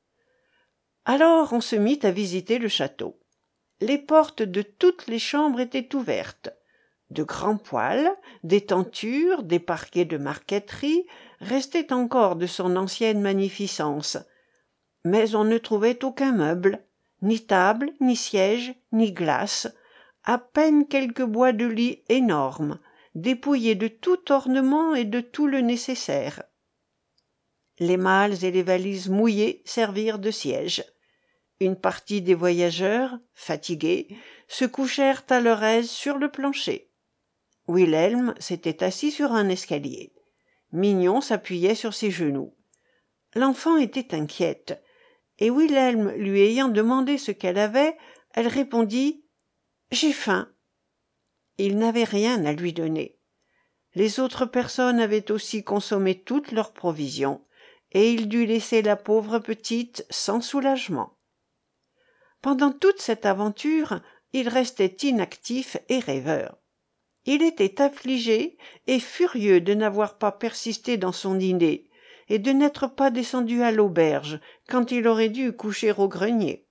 Speaker 1: Alors on se mit à visiter le château. Les portes de toutes les chambres étaient ouvertes. De grands poêles, des tentures, des parquets de marqueterie restaient encore de son ancienne magnificence. Mais on ne trouvait aucun meuble, ni table, ni siège, ni glace, à peine quelques bois de lit énormes, dépouillés de tout ornement et de tout le nécessaire. Les malles et les valises mouillées servirent de siège. Une partie des voyageurs, fatigués, se couchèrent à leur aise sur le plancher. Wilhelm s'était assis sur un escalier. Mignon s'appuyait sur ses genoux. L'enfant était inquiète, et Wilhelm lui ayant demandé ce qu'elle avait, elle répondit « J'ai faim ». Il n'avait rien à lui donner. Les autres personnes avaient aussi consommé toutes leurs provisions, et il dut laisser la pauvre petite sans soulagement. Pendant toute cette aventure, il restait inactif et rêveur. Il était affligé et furieux de n'avoir pas persisté dans son idée et de n'être pas descendu à l'auberge quand il aurait dû coucher au grenier.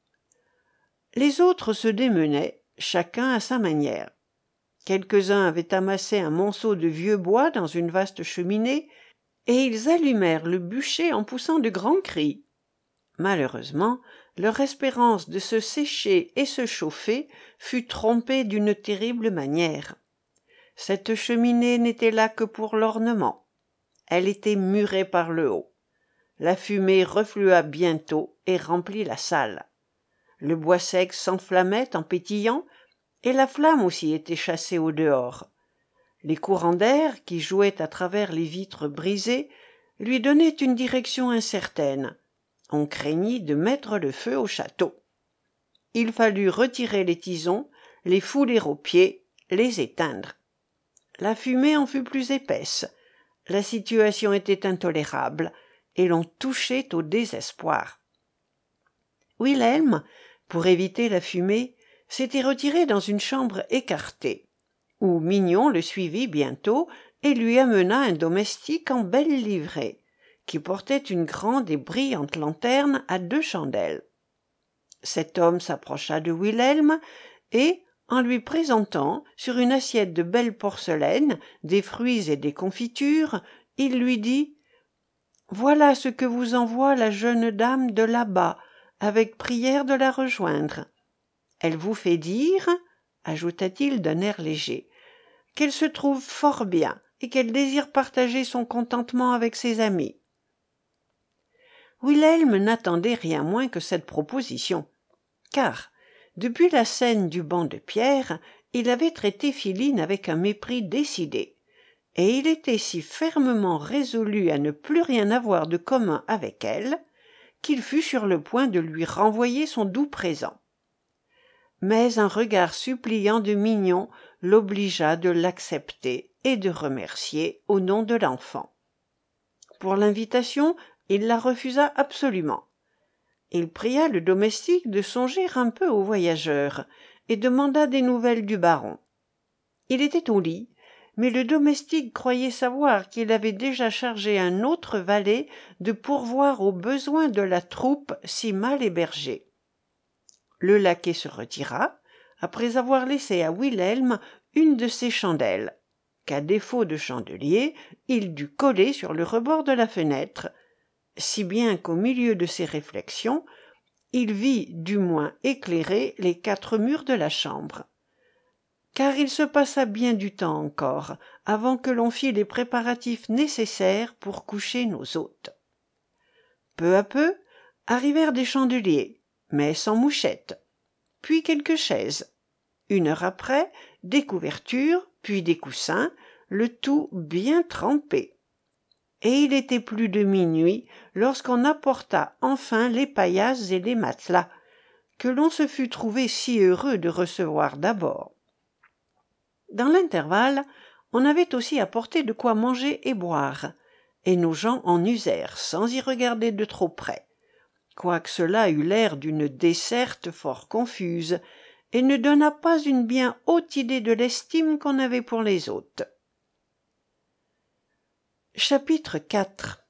Speaker 1: Les autres se démenaient, chacun à sa manière. Quelques-uns avaient amassé un monceau de vieux bois dans une vaste cheminée et ils allumèrent le bûcher en poussant de grands cris. Malheureusement, leur espérance de se sécher et se chauffer fut trompée d'une terrible manière. Cette cheminée n'était là que pour l'ornement. Elle était murée par le haut. La fumée reflua bientôt et remplit la salle. Le bois sec s'enflammait en pétillant, et la flamme aussi était chassée au dehors. Les courants d'air, qui jouaient à travers les vitres brisées, lui donnaient une direction incertaine. On craignit de mettre le feu au château. Il fallut retirer les tisons, les fouler aux pieds, les éteindre. La fumée en fut plus épaisse. La situation était intolérable, et l'on touchait au désespoir. Wilhelm, pour éviter la fumée, s'était retiré dans une chambre écartée, où Mignon le suivit bientôt et lui amena un domestique en belle livrée, qui portait une grande et brillante lanterne à deux chandelles. Cet homme s'approcha de Wilhelm et, en lui présentant, sur une assiette de belle porcelaine, des fruits et des confitures, il lui dit « Voilà ce que vous envoie la jeune dame de là-bas, avec prière de la rejoindre. Elle vous fait dire, ajouta-t-il d'un air léger, qu'elle se trouve fort bien et qu'elle désire partager son contentement avec ses amis. » Wilhelm n'attendait rien moins que cette proposition, car, depuis la scène du banc de pierre, il avait traité Philine avec un mépris décidé, et il était si fermement résolu à ne plus rien avoir de commun avec elle, qu'il fut sur le point de lui renvoyer son doux présent. Mais un regard suppliant de Mignon l'obligea de l'accepter et de remercier au nom de l'enfant. Pour l'invitation, il la refusa absolument. Il pria le domestique de songer un peu aux voyageurs et demanda des nouvelles du baron. Il était au lit, mais le domestique croyait savoir qu'il avait déjà chargé un autre valet de pourvoir aux besoins de la troupe si mal hébergée. Le laquais se retira, après avoir laissé à Wilhelm une de ses chandelles, qu'à défaut de chandelier, il dut coller sur le rebord de la fenêtre, si bien qu'au milieu de ses réflexions, il vit du moins éclairer les quatre murs de la chambre. Car il se passa bien du temps encore avant que l'on fît les préparatifs nécessaires pour coucher nos hôtes. Peu à peu arrivèrent des chandeliers, mais sans mouchettes, puis quelques chaises. Une heure après, des couvertures, puis des coussins, le tout bien trempé. Et il était plus de minuit lorsqu'on apporta enfin les paillasses et les matelas, que l'on se fut trouvé si heureux de recevoir d'abord. Dans l'intervalle, on avait aussi apporté de quoi manger et boire, et nos gens en usèrent sans y regarder de trop près, quoique cela eût l'air d'une desserte fort confuse, et ne donnât pas une bien haute idée de l'estime qu'on avait pour les hôtes. Chapitre quatre.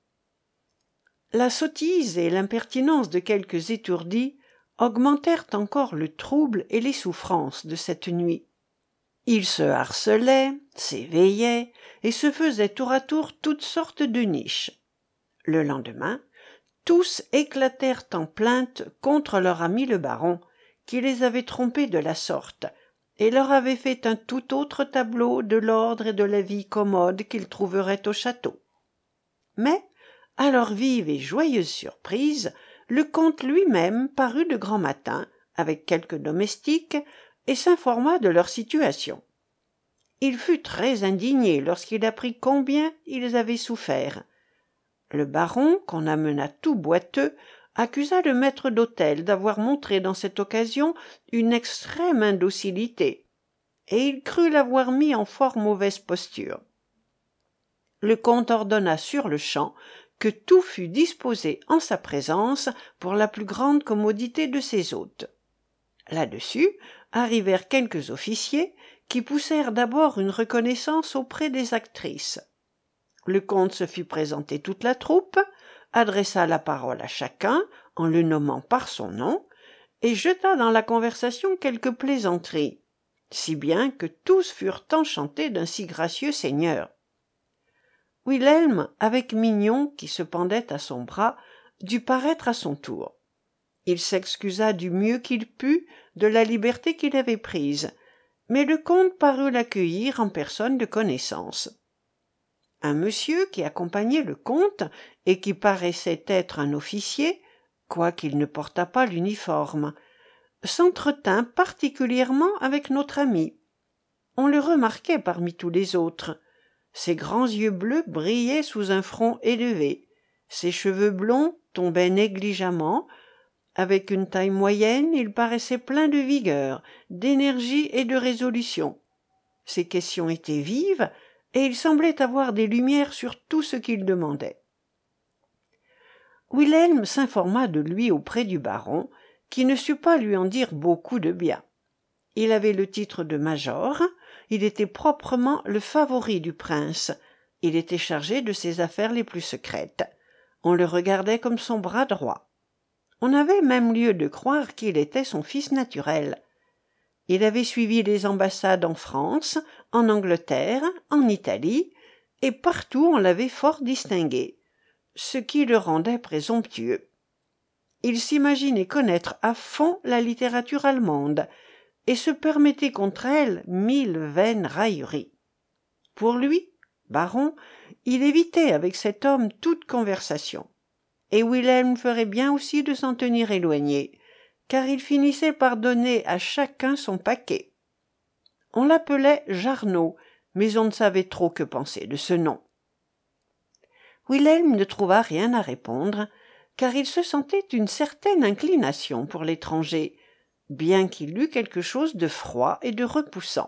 Speaker 1: La sottise et l'impertinence de quelques étourdis augmentèrent encore le trouble et les souffrances de cette nuit. Ils se harcelaient, s'éveillaient et se faisaient tour à tour toutes sortes de niches. Le lendemain, tous éclatèrent en plainte contre leur ami le baron, qui les avait trompés de la sorte, et leur avait fait un tout autre tableau de l'ordre et de la vie commode qu'ils trouveraient au château. Mais, à leur vive et joyeuse surprise, le comte lui-même parut de grand matin, avec quelques domestiques, et s'informa de leur situation. Il fut très indigné lorsqu'il apprit combien ils avaient souffert. Le baron, qu'on amena tout boiteux, accusa le maître d'hôtel d'avoir montré dans cette occasion une extrême indocilité, et il crut l'avoir mis en fort mauvaise posture. Le comte ordonna sur-le-champ que tout fût disposé en sa présence pour la plus grande commodité de ses hôtes. Là-dessus arrivèrent quelques officiers qui poussèrent d'abord une reconnaissance auprès des actrices. Le comte se fit présenter toute la troupe, adressa la parole à chacun en le nommant par son nom, et jeta dans la conversation quelques plaisanteries, si bien que tous furent enchantés d'un si gracieux seigneur. Wilhelm, avec Mignon qui se pendait à son bras, dut paraître à son tour. Il s'excusa du mieux qu'il put de la liberté qu'il avait prise, mais le comte parut l'accueillir en personne de connaissance. Un monsieur qui accompagnait le comte et qui paraissait être un officier, quoiqu'il ne portât pas l'uniforme, s'entretint particulièrement avec notre ami. On le remarquait parmi tous les autres. Ses grands yeux bleus brillaient sous un front élevé, ses cheveux blonds tombaient négligemment. Avec une taille moyenne, il paraissait plein de vigueur, d'énergie et de résolution. Ses questions étaient vives, et il semblait avoir des lumières sur tout ce qu'il demandait. Wilhelm s'informa de lui auprès du baron, qui ne sut pas lui en dire beaucoup de bien. Il avait le titre de major, il était proprement le favori du prince, il était chargé de ses affaires les plus secrètes. On le regardait comme son bras droit. On avait même lieu de croire qu'il était son fils naturel. Il avait suivi les ambassades en France, en Angleterre, en Italie, et partout on l'avait fort distingué, ce qui le rendait présomptueux. Il s'imaginait connaître à fond la littérature allemande, et se permettait contre elle mille vaines railleries. Pour lui, baron, il évitait avec cet homme toute conversation. Et Wilhelm ferait bien aussi de s'en tenir éloigné, car il finissait par donner à chacun son paquet. On l'appelait Jarnaud, mais on ne savait trop que penser de ce nom. Wilhelm ne trouva rien à répondre, car il se sentait une certaine inclination pour l'étranger, bien qu'il eût quelque chose de froid et de repoussant.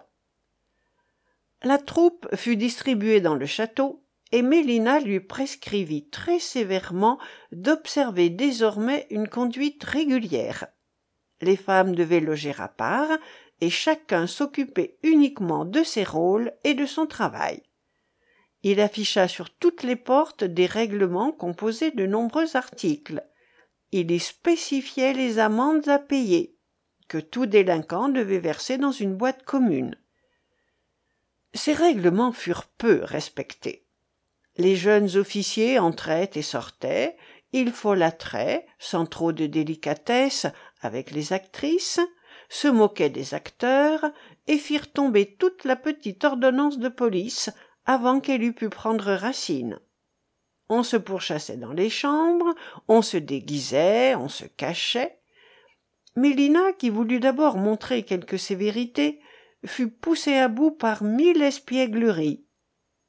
Speaker 1: La troupe fut distribuée dans le château, et Mélina lui prescrivit très sévèrement d'observer désormais une conduite régulière. Les femmes devaient loger à part, et chacun s'occupait uniquement de ses rôles et de son travail. Il afficha sur toutes les portes des règlements composés de nombreux articles. Il y spécifiait les amendes à payer, que tout délinquant devait verser dans une boîte commune. Ces règlements furent peu respectés. Les jeunes officiers entraient et sortaient, ils folâtraient, sans trop de délicatesse, avec les actrices, se moquaient des acteurs, et firent tomber toute la petite ordonnance de police avant qu'elle eût pu prendre racine. On se pourchassait dans les chambres, on se déguisait, on se cachait. Mélina, qui voulut d'abord montrer quelque sévérité, fut poussée à bout par mille espiègleries.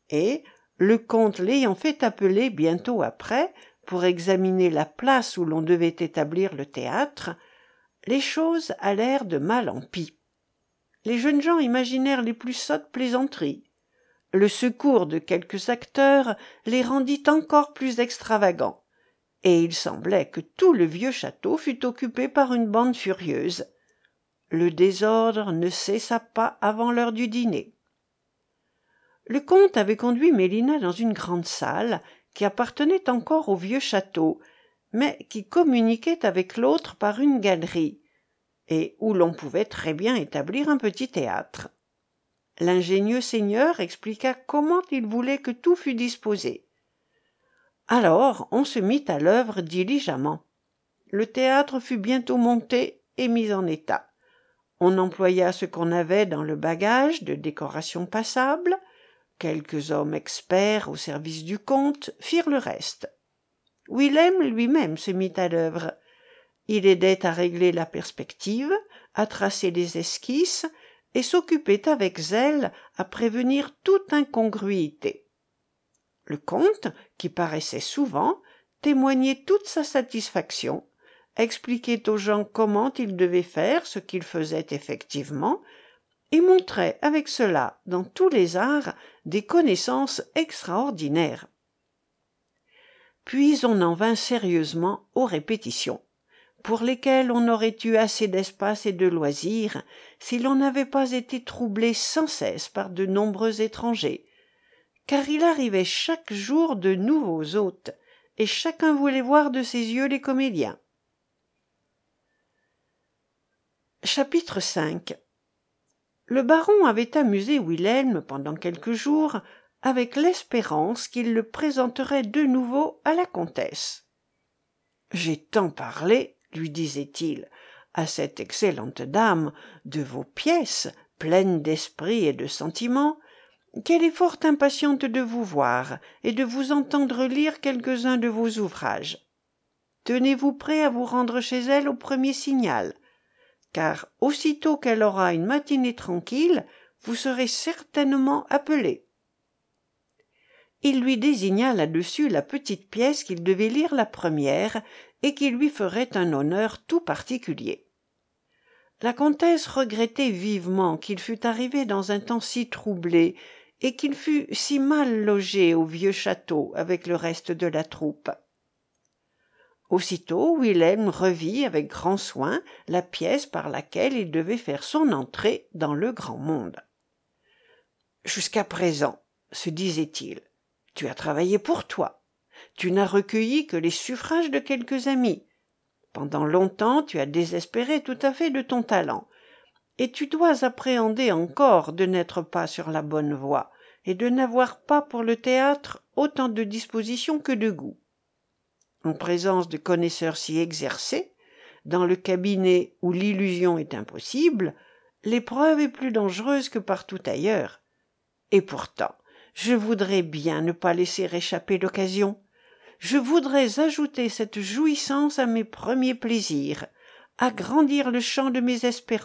Speaker 1: Et, le comte l'ayant fait appeler bientôt après, pour examiner la place où l'on devait établir le théâtre, les choses allèrent de mal en pis. Les jeunes gens imaginèrent les plus sottes plaisanteries. Le secours de quelques acteurs les rendit encore plus extravagants, et il semblait que tout le vieux château fût occupé par une bande furieuse. Le désordre ne cessa pas avant l'heure du dîner. Le comte avait conduit Mélina dans une grande salle qui appartenait encore au vieux château, mais qui communiquait avec l'autre par une galerie, et où l'on pouvait très bien établir un petit théâtre. L'ingénieux seigneur expliqua comment il voulait que tout fût disposé. Alors on se mit à l'œuvre diligemment. Le théâtre fut bientôt monté et mis en état. On employa ce qu'on avait dans le bagage de décorations passables. Quelques hommes experts au service du comte firent le reste. Wilhelm lui-même se mit à l'œuvre. Il aidait à régler la perspective, à tracer les esquisses, et s'occupait avec zèle à prévenir toute incongruité. Le comte, qui paraissait souvent, témoignait toute sa satisfaction, expliquait aux gens comment ils devaient faire ce qu'ils faisaient effectivement, et montrait avec cela, dans tous les arts, des connaissances extraordinaires. Puis on en vint sérieusement aux répétitions, pour lesquelles on aurait eu assez d'espace et de loisirs si l'on n'avait pas été troublé sans cesse par de nombreux étrangers, car il arrivait chaque jour de nouveaux hôtes, et chacun voulait voir de ses yeux les comédiens. Chapitre cinq. Le baron avait amusé Wilhelm pendant quelques jours avec l'espérance qu'il le présenterait de nouveau à la comtesse. « J'ai tant parlé, lui disait-il, à cette excellente dame de vos pièces, pleines d'esprit et de sentiment, qu'elle est fort impatiente de vous voir et de vous entendre lire quelques-uns de vos ouvrages. Tenez-vous prêt à vous rendre chez elle au premier signal, car aussitôt qu'elle aura une matinée tranquille, vous serez certainement appelé. » Il lui désigna là-dessus la petite pièce qu'il devait lire la première et qui lui ferait un honneur tout particulier. La comtesse regrettait vivement qu'il fût arrivé dans un temps si troublé et qu'il fût si mal logé au vieux château avec le reste de la troupe. Aussitôt Wilhelm revit avec grand soin la pièce par laquelle il devait faire son entrée dans le grand monde. « Jusqu'à présent, se disait-il, tu as travaillé pour toi. Tu n'as recueilli que les suffrages de quelques amis. Pendant longtemps, tu as désespéré tout à fait de ton talent, et tu dois appréhender encore de n'être pas sur la bonne voie, et de n'avoir pas pour le théâtre autant de disposition que de goût. En présence de connaisseurs si exercés, dans le cabinet où l'illusion est impossible, l'épreuve est plus dangereuse que partout ailleurs. Et pourtant, je voudrais bien ne pas laisser échapper l'occasion. Je voudrais ajouter cette jouissance à mes premiers plaisirs, agrandir le champ de mes espérances. »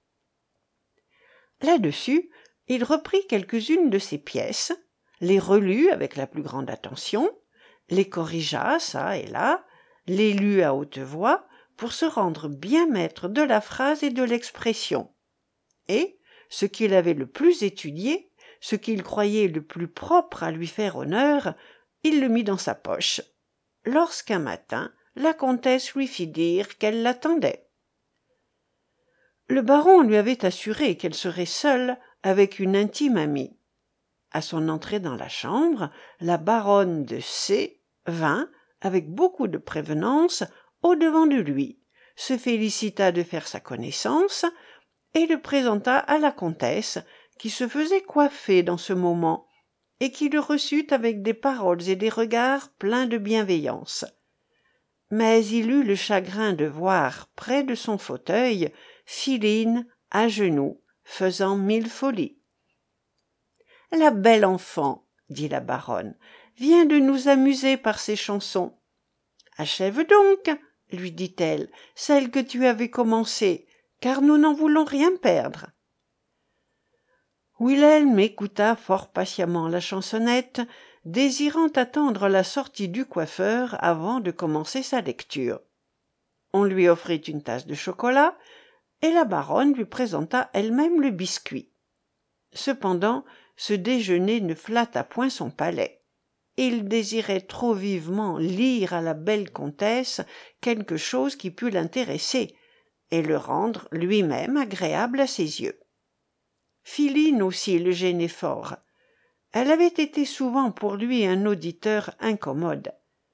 Speaker 1: Là-dessus, il reprit quelques-unes de ses pièces, les relut avec la plus grande attention, les corrigea çà et là, les lut à haute voix pour se rendre bien maître de la phrase et de l'expression. Et, ce qu'il avait le plus étudié, ce qu'il croyait le plus propre à lui faire honneur, il le mit dans sa poche, lorsqu'un matin la comtesse lui fit dire qu'elle l'attendait. Le baron lui avait assuré qu'elle serait seule avec une intime amie. À son entrée dans la chambre, la baronne de C vint, avec beaucoup de prévenance, au-devant de lui, se félicita de faire sa connaissance et le présenta à la comtesse, qui se faisait coiffer dans ce moment, et qui le reçut avec des paroles et des regards pleins de bienveillance. Mais il eut le chagrin de voir, près de son fauteuil, Philine, à genoux, faisant mille folies. « La belle enfant, dit la baronne, vient de nous amuser par ses chansons. Achève donc, lui dit-elle, celle que tu avais commencée, car nous n'en voulons rien perdre. » Wilhelm écouta fort patiemment la chansonnette, désirant attendre la sortie du coiffeur avant de commencer sa lecture. On lui offrit une tasse de chocolat, et la baronne lui présenta elle-même le biscuit. Cependant, ce déjeuner ne flatta point son palais. Il désirait trop vivement lire à la belle comtesse quelque chose qui pût l'intéresser, et le rendre lui-même agréable à ses yeux. Philine aussi le gênait fort. Elle avait été souvent pour lui un auditeur incommode.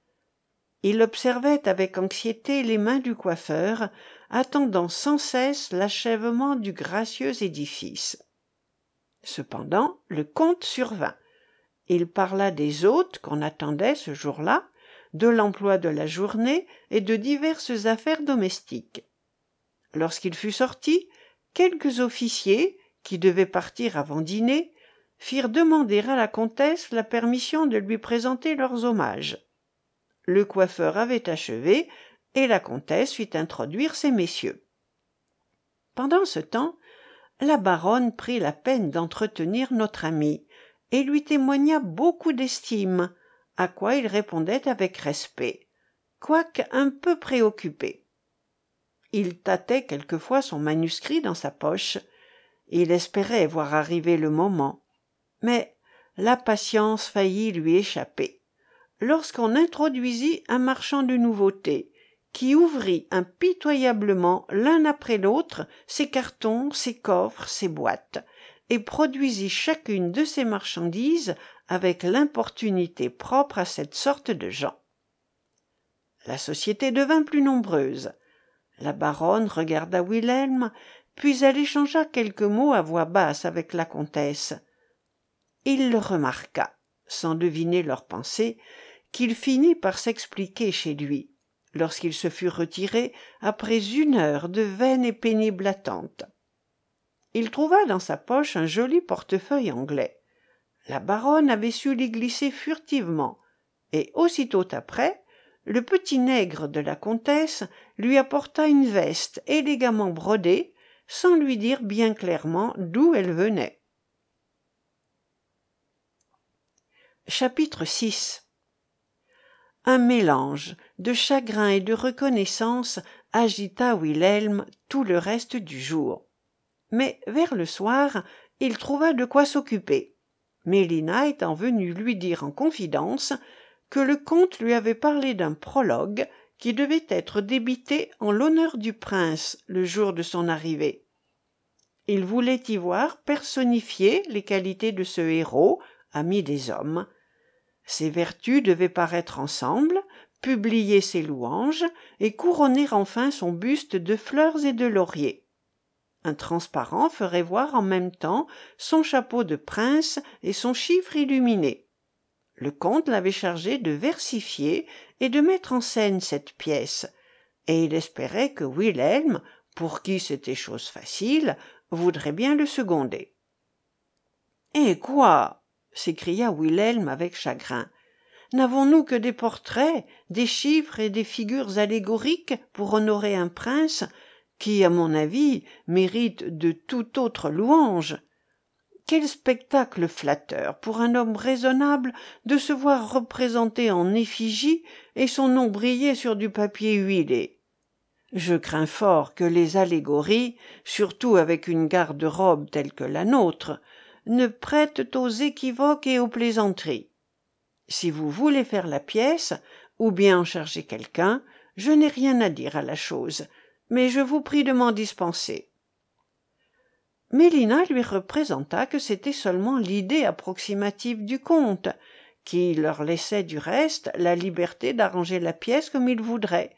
Speaker 1: Il observait avec anxiété les mains du coiffeur, attendant sans cesse l'achèvement du gracieux édifice. Cependant, le comte survint. Il parla des hôtes qu'on attendait ce jour-là, de l'emploi de la journée et de diverses affaires domestiques. Lorsqu'il fut sorti, quelques officiers, qui devaient partir avant dîner, firent demander à la comtesse la permission de lui présenter leurs hommages. Le coiffeur avait achevé, et la comtesse fit introduire ces messieurs. Pendant ce temps, la baronne prit la peine d'entretenir notre ami, et lui témoigna beaucoup d'estime, à quoi il répondait avec respect, quoique un peu préoccupé. Il tâtait quelquefois son manuscrit dans sa poche. Il espérait voir arriver le moment, mais la patience faillit lui échapper, lorsqu'on introduisit un marchand de nouveautés, qui ouvrit impitoyablement l'un après l'autre ses cartons, ses coffres, ses boîtes, et produisit chacune de ces marchandises avec l'importunité propre à cette sorte de gens. La société devint plus nombreuse. La baronne regarda Wilhelm, puis elle échangea quelques mots à voix basse avec la comtesse. Il le remarqua, sans deviner leurs pensées, qu'il finit par s'expliquer chez lui, lorsqu'il se fut retiré après une heure de vaine et pénible attente. Il trouva dans sa poche un joli portefeuille anglais. La baronne avait su l'y glisser furtivement, et aussitôt après, le petit nègre de la comtesse lui apporta une veste élégamment brodée, sans lui dire bien clairement d'où elle venait. Chapitre six. Un mélange de chagrin et de reconnaissance agita Wilhelm tout le reste du jour. Mais vers le soir, il trouva de quoi s'occuper, Mélina étant venue lui dire en confidence que le comte lui avait parlé d'un prologue qui devait être débité en l'honneur du prince le jour de son arrivée. Il voulait y voir personnifier les qualités de ce héros, ami des hommes. Ses vertus devaient paraître ensemble, publier ses louanges et couronner enfin son buste de fleurs et de lauriers. Un transparent ferait voir en même temps son chapeau de prince et son chiffre illuminé. Le comte l'avait chargé de versifier et de mettre en scène cette pièce, et il espérait que Wilhelm, pour qui c'était chose facile, voudrait bien le seconder. « Eh quoi !» s'écria Wilhelm avec chagrin. « N'avons-nous que des portraits, des chiffres et des figures allégoriques pour honorer un prince qui, à mon avis, mérite de toute autre louange ? Quel spectacle flatteur pour un homme raisonnable de se voir représenté en effigie et son nom briller sur du papier huilé. Je crains fort que les allégories, surtout avec une garde-robe telle que la nôtre, ne prêtent aux équivoques et aux plaisanteries. Si vous voulez faire la pièce, ou bien en charger quelqu'un, je n'ai rien à dire à la chose, mais je vous prie de m'en dispenser. » Mélina lui représenta que c'était seulement l'idée approximative du comte, qui leur laissait du reste la liberté d'arranger la pièce comme il voudrait.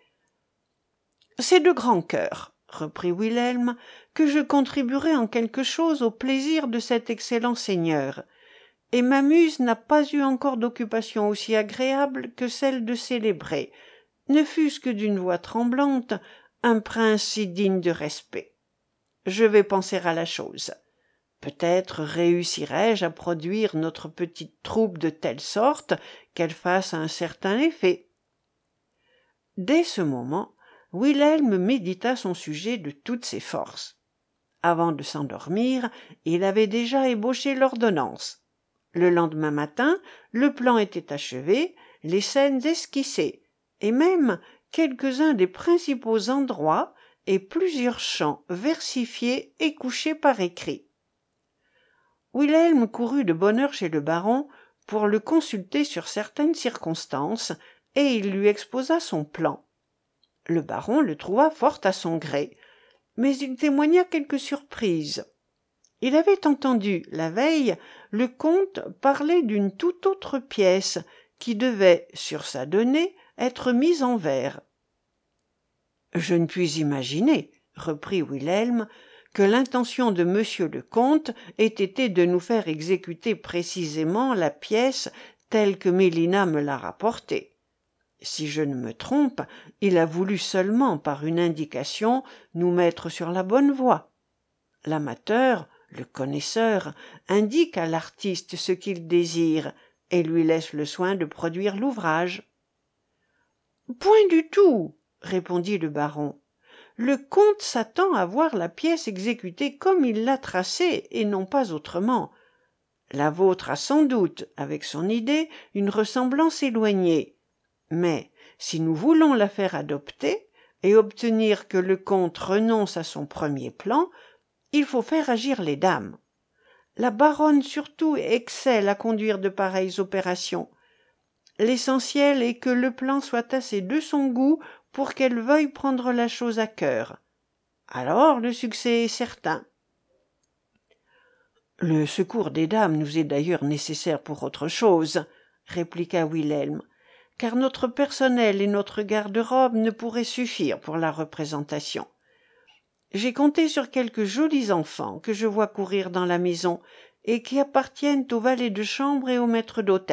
Speaker 1: « C'est de grand cœur, » reprit Wilhelm, « que je contribuerai en quelque chose au plaisir de cet excellent seigneur, et ma muse n'a pas eu encore d'occupation aussi agréable que celle de célébrer, ne fût-ce que d'une voix tremblante, un prince si digne de respect. Je vais penser à la chose. Peut-être réussirai-je à produire notre petite troupe de telle sorte qu'elle fasse un certain effet. » Dès ce moment, Wilhelm médita son sujet de toutes ses forces. Avant de s'endormir, il avait déjà ébauché l'ordonnance. Le lendemain matin, le plan était achevé, les scènes esquissées, et même quelques-uns des principaux endroits et plusieurs chants versifiés et couchés par écrit. Wilhelm courut de bonne heure chez le baron pour le consulter sur certaines circonstances, et il lui exposa son plan. Le baron le trouva fort à son gré, mais il témoigna quelque surprise. Il avait entendu, la veille, le comte parler d'une toute autre pièce qui devait, sur sa donnée, être mise en vers. « Je ne puis imaginer, reprit Wilhelm, que l'intention de monsieur le comte ait été de nous faire exécuter précisément la pièce telle que Mélina me l'a rapportée. Si je ne me trompe, il a voulu seulement, par une indication, nous mettre sur la bonne voie. L'amateur, le connaisseur, indique à l'artiste ce qu'il désire et lui laisse le soin de produire l'ouvrage. « Point du tout, répondit le baron. Le comte s'attend à voir la pièce exécutée comme il l'a tracée et non pas autrement. La vôtre a sans doute, avec son idée, une ressemblance éloignée. Mais si nous voulons la faire adopter et obtenir que le comte renonce à son premier plan, il faut faire agir les dames. La baronne surtout excelle à conduire de pareilles opérations. L'essentiel est que le plan soit assez de son goût pour qu'elle veuille prendre la chose à cœur. Alors le succès est certain. « Le secours des dames nous est d'ailleurs nécessaire pour autre chose, » répliqua Wilhelm, « car notre personnel et notre garde-robe ne pourraient suffire pour la représentation. J'ai compté sur quelques jolis enfants que je vois courir dans la maison et qui appartiennent au valet de chambre et au maître d'hôtel. »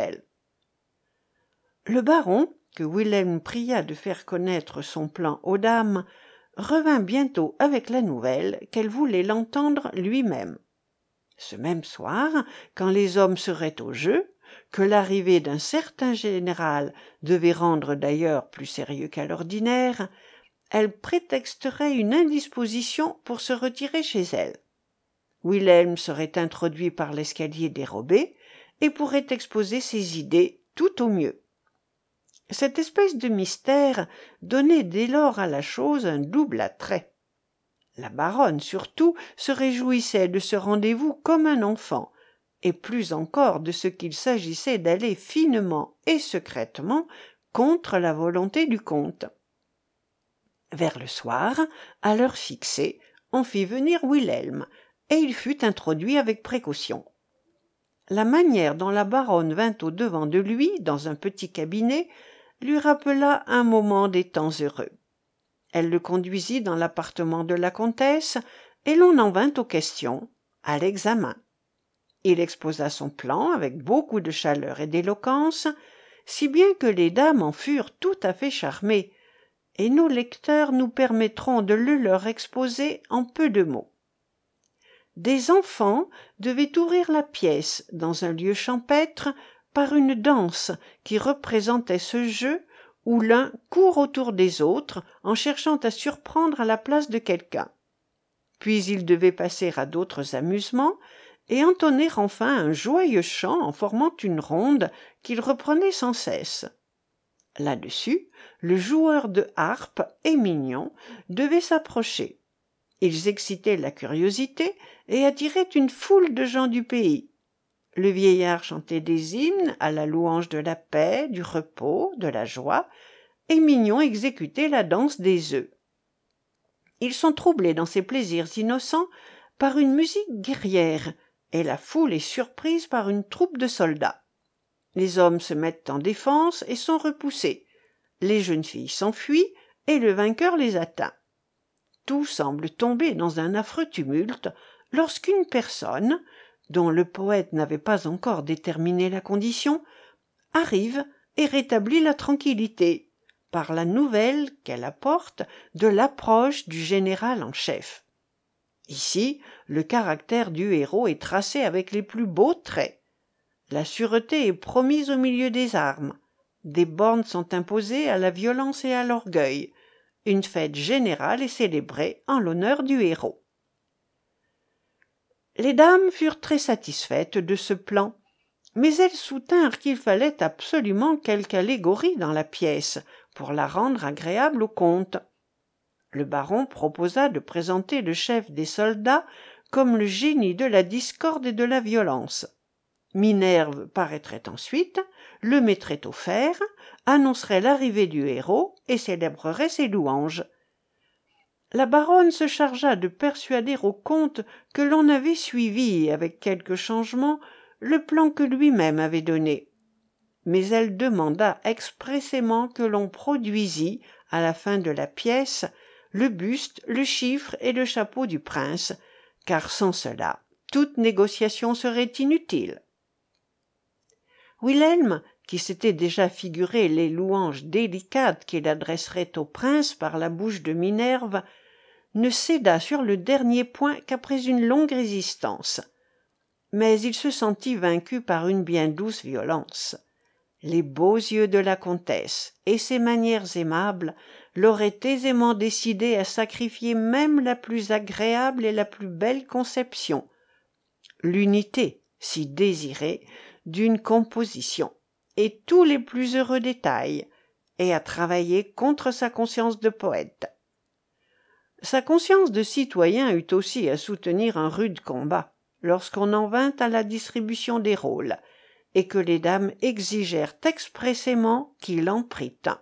Speaker 1: Le baron, que Wilhelm pria de faire connaître son plan aux dames, revint bientôt avec la nouvelle qu'elle voulait l'entendre lui-même. Ce même soir, quand les hommes seraient au jeu, que l'arrivée d'un certain général devait rendre d'ailleurs plus sérieux qu'à l'ordinaire, elle prétexterait une indisposition pour se retirer chez elle. Wilhelm serait introduit par l'escalier dérobé et pourrait exposer ses idées tout au mieux. Cette espèce de mystère donnait dès lors à la chose un double attrait. La baronne, surtout, se réjouissait de ce rendez-vous comme un enfant, et plus encore de ce qu'il s'agissait d'aller finement et secrètement contre la volonté du comte. Vers le soir, à l'heure fixée, on fit venir Wilhelm, et il fut introduit avec précaution. La manière dont la baronne vint au-devant de lui, dans un petit cabinet, lui rappela un moment des temps heureux. Elle le conduisit dans l'appartement de la comtesse, et l'on en vint aux questions, à l'examen. Il exposa son plan avec beaucoup de chaleur et d'éloquence, si bien que les dames en furent tout à fait charmées, et nos lecteurs nous permettront de le leur exposer en peu de mots. Des enfants devaient ouvrir la pièce, dans un lieu champêtre, par une danse qui représentait ce jeu où l'un court autour des autres en cherchant à surprendre à la place de quelqu'un. Puis ils devaient passer à d'autres amusements et entonner enfin un joyeux chant en formant une ronde qu'ils reprenaient sans cesse. Là-dessus, le joueur de harpe et Mignon devait s'approcher. Ils excitaient la curiosité et attiraient une foule de gens du pays. Le vieillard chantait des hymnes à la louange de la paix, du repos, de la joie, et Mignon exécutait la danse des œufs. Ils sont troublés dans ces plaisirs innocents par une musique guerrière, et la foule est surprise par une troupe de soldats. Les hommes se mettent en défense et sont repoussés. Les jeunes filles s'enfuient et le vainqueur les atteint. Tout semble tomber dans un affreux tumulte lorsqu'une personne, dont le poète n'avait pas encore déterminé la condition, arrive et rétablit la tranquillité par la nouvelle qu'elle apporte de l'approche du général en chef. Ici, le caractère du héros est tracé avec les plus beaux traits. La sûreté est promise au milieu des armes. Des bornes sont imposées à la violence et à l'orgueil. Une fête générale est célébrée en l'honneur du héros. Les dames furent très satisfaites de ce plan, mais elles soutinrent qu'il fallait absolument quelque allégorie dans la pièce pour la rendre agréable au comte. Le baron proposa de présenter le chef des soldats comme le génie de la discorde et de la violence. Minerve paraîtrait ensuite, le mettrait au fer, annoncerait l'arrivée du héros et célébrerait ses louanges. La baronne se chargea de persuader au comte que l'on avait suivi, avec quelques changements, le plan que lui-même avait donné. Mais elle demanda expressément que l'on produisît, à la fin de la pièce, le buste, le chiffre et le chapeau du prince, car sans cela, toute négociation serait inutile. Wilhelm, qui s'était déjà figuré les louanges délicates qu'il adresserait au prince par la bouche de Minerve, ne céda sur le dernier point qu'après une longue résistance. Mais il se sentit vaincu par une bien douce violence. Les beaux yeux de la comtesse et ses manières aimables l'auraient aisément décidé à sacrifier même la plus agréable et la plus belle conception, l'unité, si désirée, d'une composition, et tous les plus heureux détails, et à travailler contre sa conscience de poète. Sa conscience de citoyen eut aussi à soutenir un rude combat, lorsqu'on en vint à la distribution des rôles, et que les dames exigèrent expressément qu'il en prît un.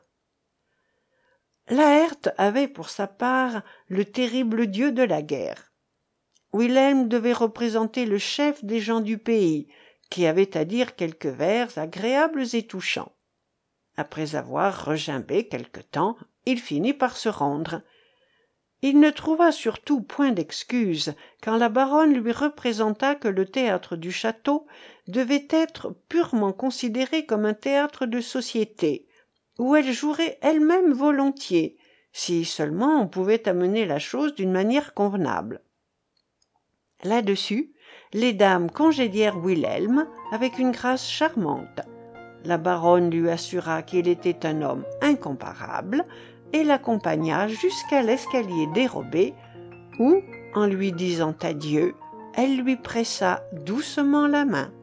Speaker 1: Laërte avait pour sa part le terrible dieu de la guerre. Wilhelm devait représenter le chef des gens du pays, qui avait à dire quelques vers agréables et touchants. Après avoir regimbé quelque temps, il finit par se rendre. Il ne trouva surtout point d'excuse quand la baronne lui représenta que le théâtre du château devait être purement considéré comme un théâtre de société, où elle jouerait elle-même volontiers, si seulement on pouvait amener la chose d'une manière convenable. Là-dessus, les dames congédièrent Wilhelm avec une grâce charmante. La baronne lui assura qu'il était un homme incomparable et l'accompagna jusqu'à l'escalier dérobé où, en lui disant adieu, elle lui pressa doucement la main.